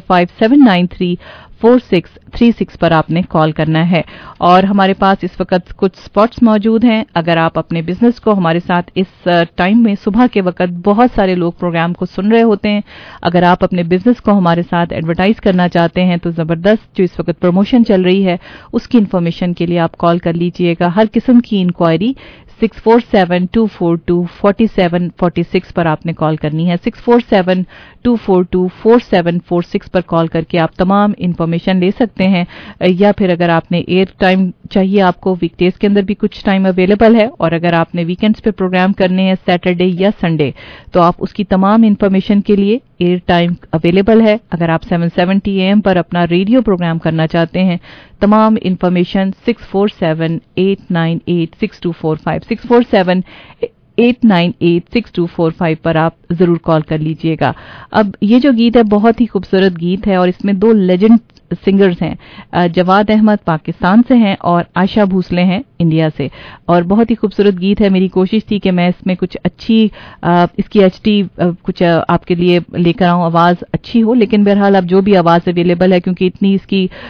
9057934636 पर आपने कॉल करना है। और हमारे पास इस वक्त कुछ स्पॉट्स मौजूद हैं। अगर आप अपने बिजनेस को हमारे साथ इस टाइम में, सुबह के वक्त बहुत सारे लोग प्रोग्राम को सुन रहे होते हैं, अगर आप अपने बिजनेस को हमारे साथ एडवर्टाइज करना चाहते हैं तो जबरदस्त जो इस वक्त प्रमोशन चल रही है उसकी इन्फॉर्मेशन के लिए आप कॉल कर लीजिएगा। हर किस्म की इंक्वायरी 647-242-4746 पर आपने कॉल करनी है। 647-242-4746 पर कॉल करके आप तमाम इंफॉर्मेशन ले सकते हैं। या फिर अगर आपने एयर टाइम चाहिए, आपको वीकडेज के अंदर भी कुछ टाइम अवेलेबल है, और अगर आपने वीकेंड्स पे प्रोग्राम करने हैं सैटरडे या संडे, तो आप उसकी तमाम इंफॉर्मेशन के लिए एयर टाइम अवेलेबल है। अगर आप 770 AM पर अपना रेडियो प्रोग्राम करना चाहते हैं, तमाम इंफॉर्मेशन 647-898-6245 647-898-6245 पर आप जरूर कॉल कर लीजिएगा। अब ये जो गीत है बहुत ही खूबसूरत गीत है और इसमें 2 लेजेंड सिंगर्स हैं, जवाद अहमद पाकिस्तान से हैं और आशा भोसले हैं इंडिया से, और बहुत ही खूबसूरत गीत है। मेरी कोशिश थी कि मैं इसमें कुछ अच्छी इसकी HD कुछ आपके लिए लेकर आऊं, आवाज अच्छी हो, लेकिन बहरहाल अब जो भी आवाज अवेलेबल है, क्योंकि इतनी इसकी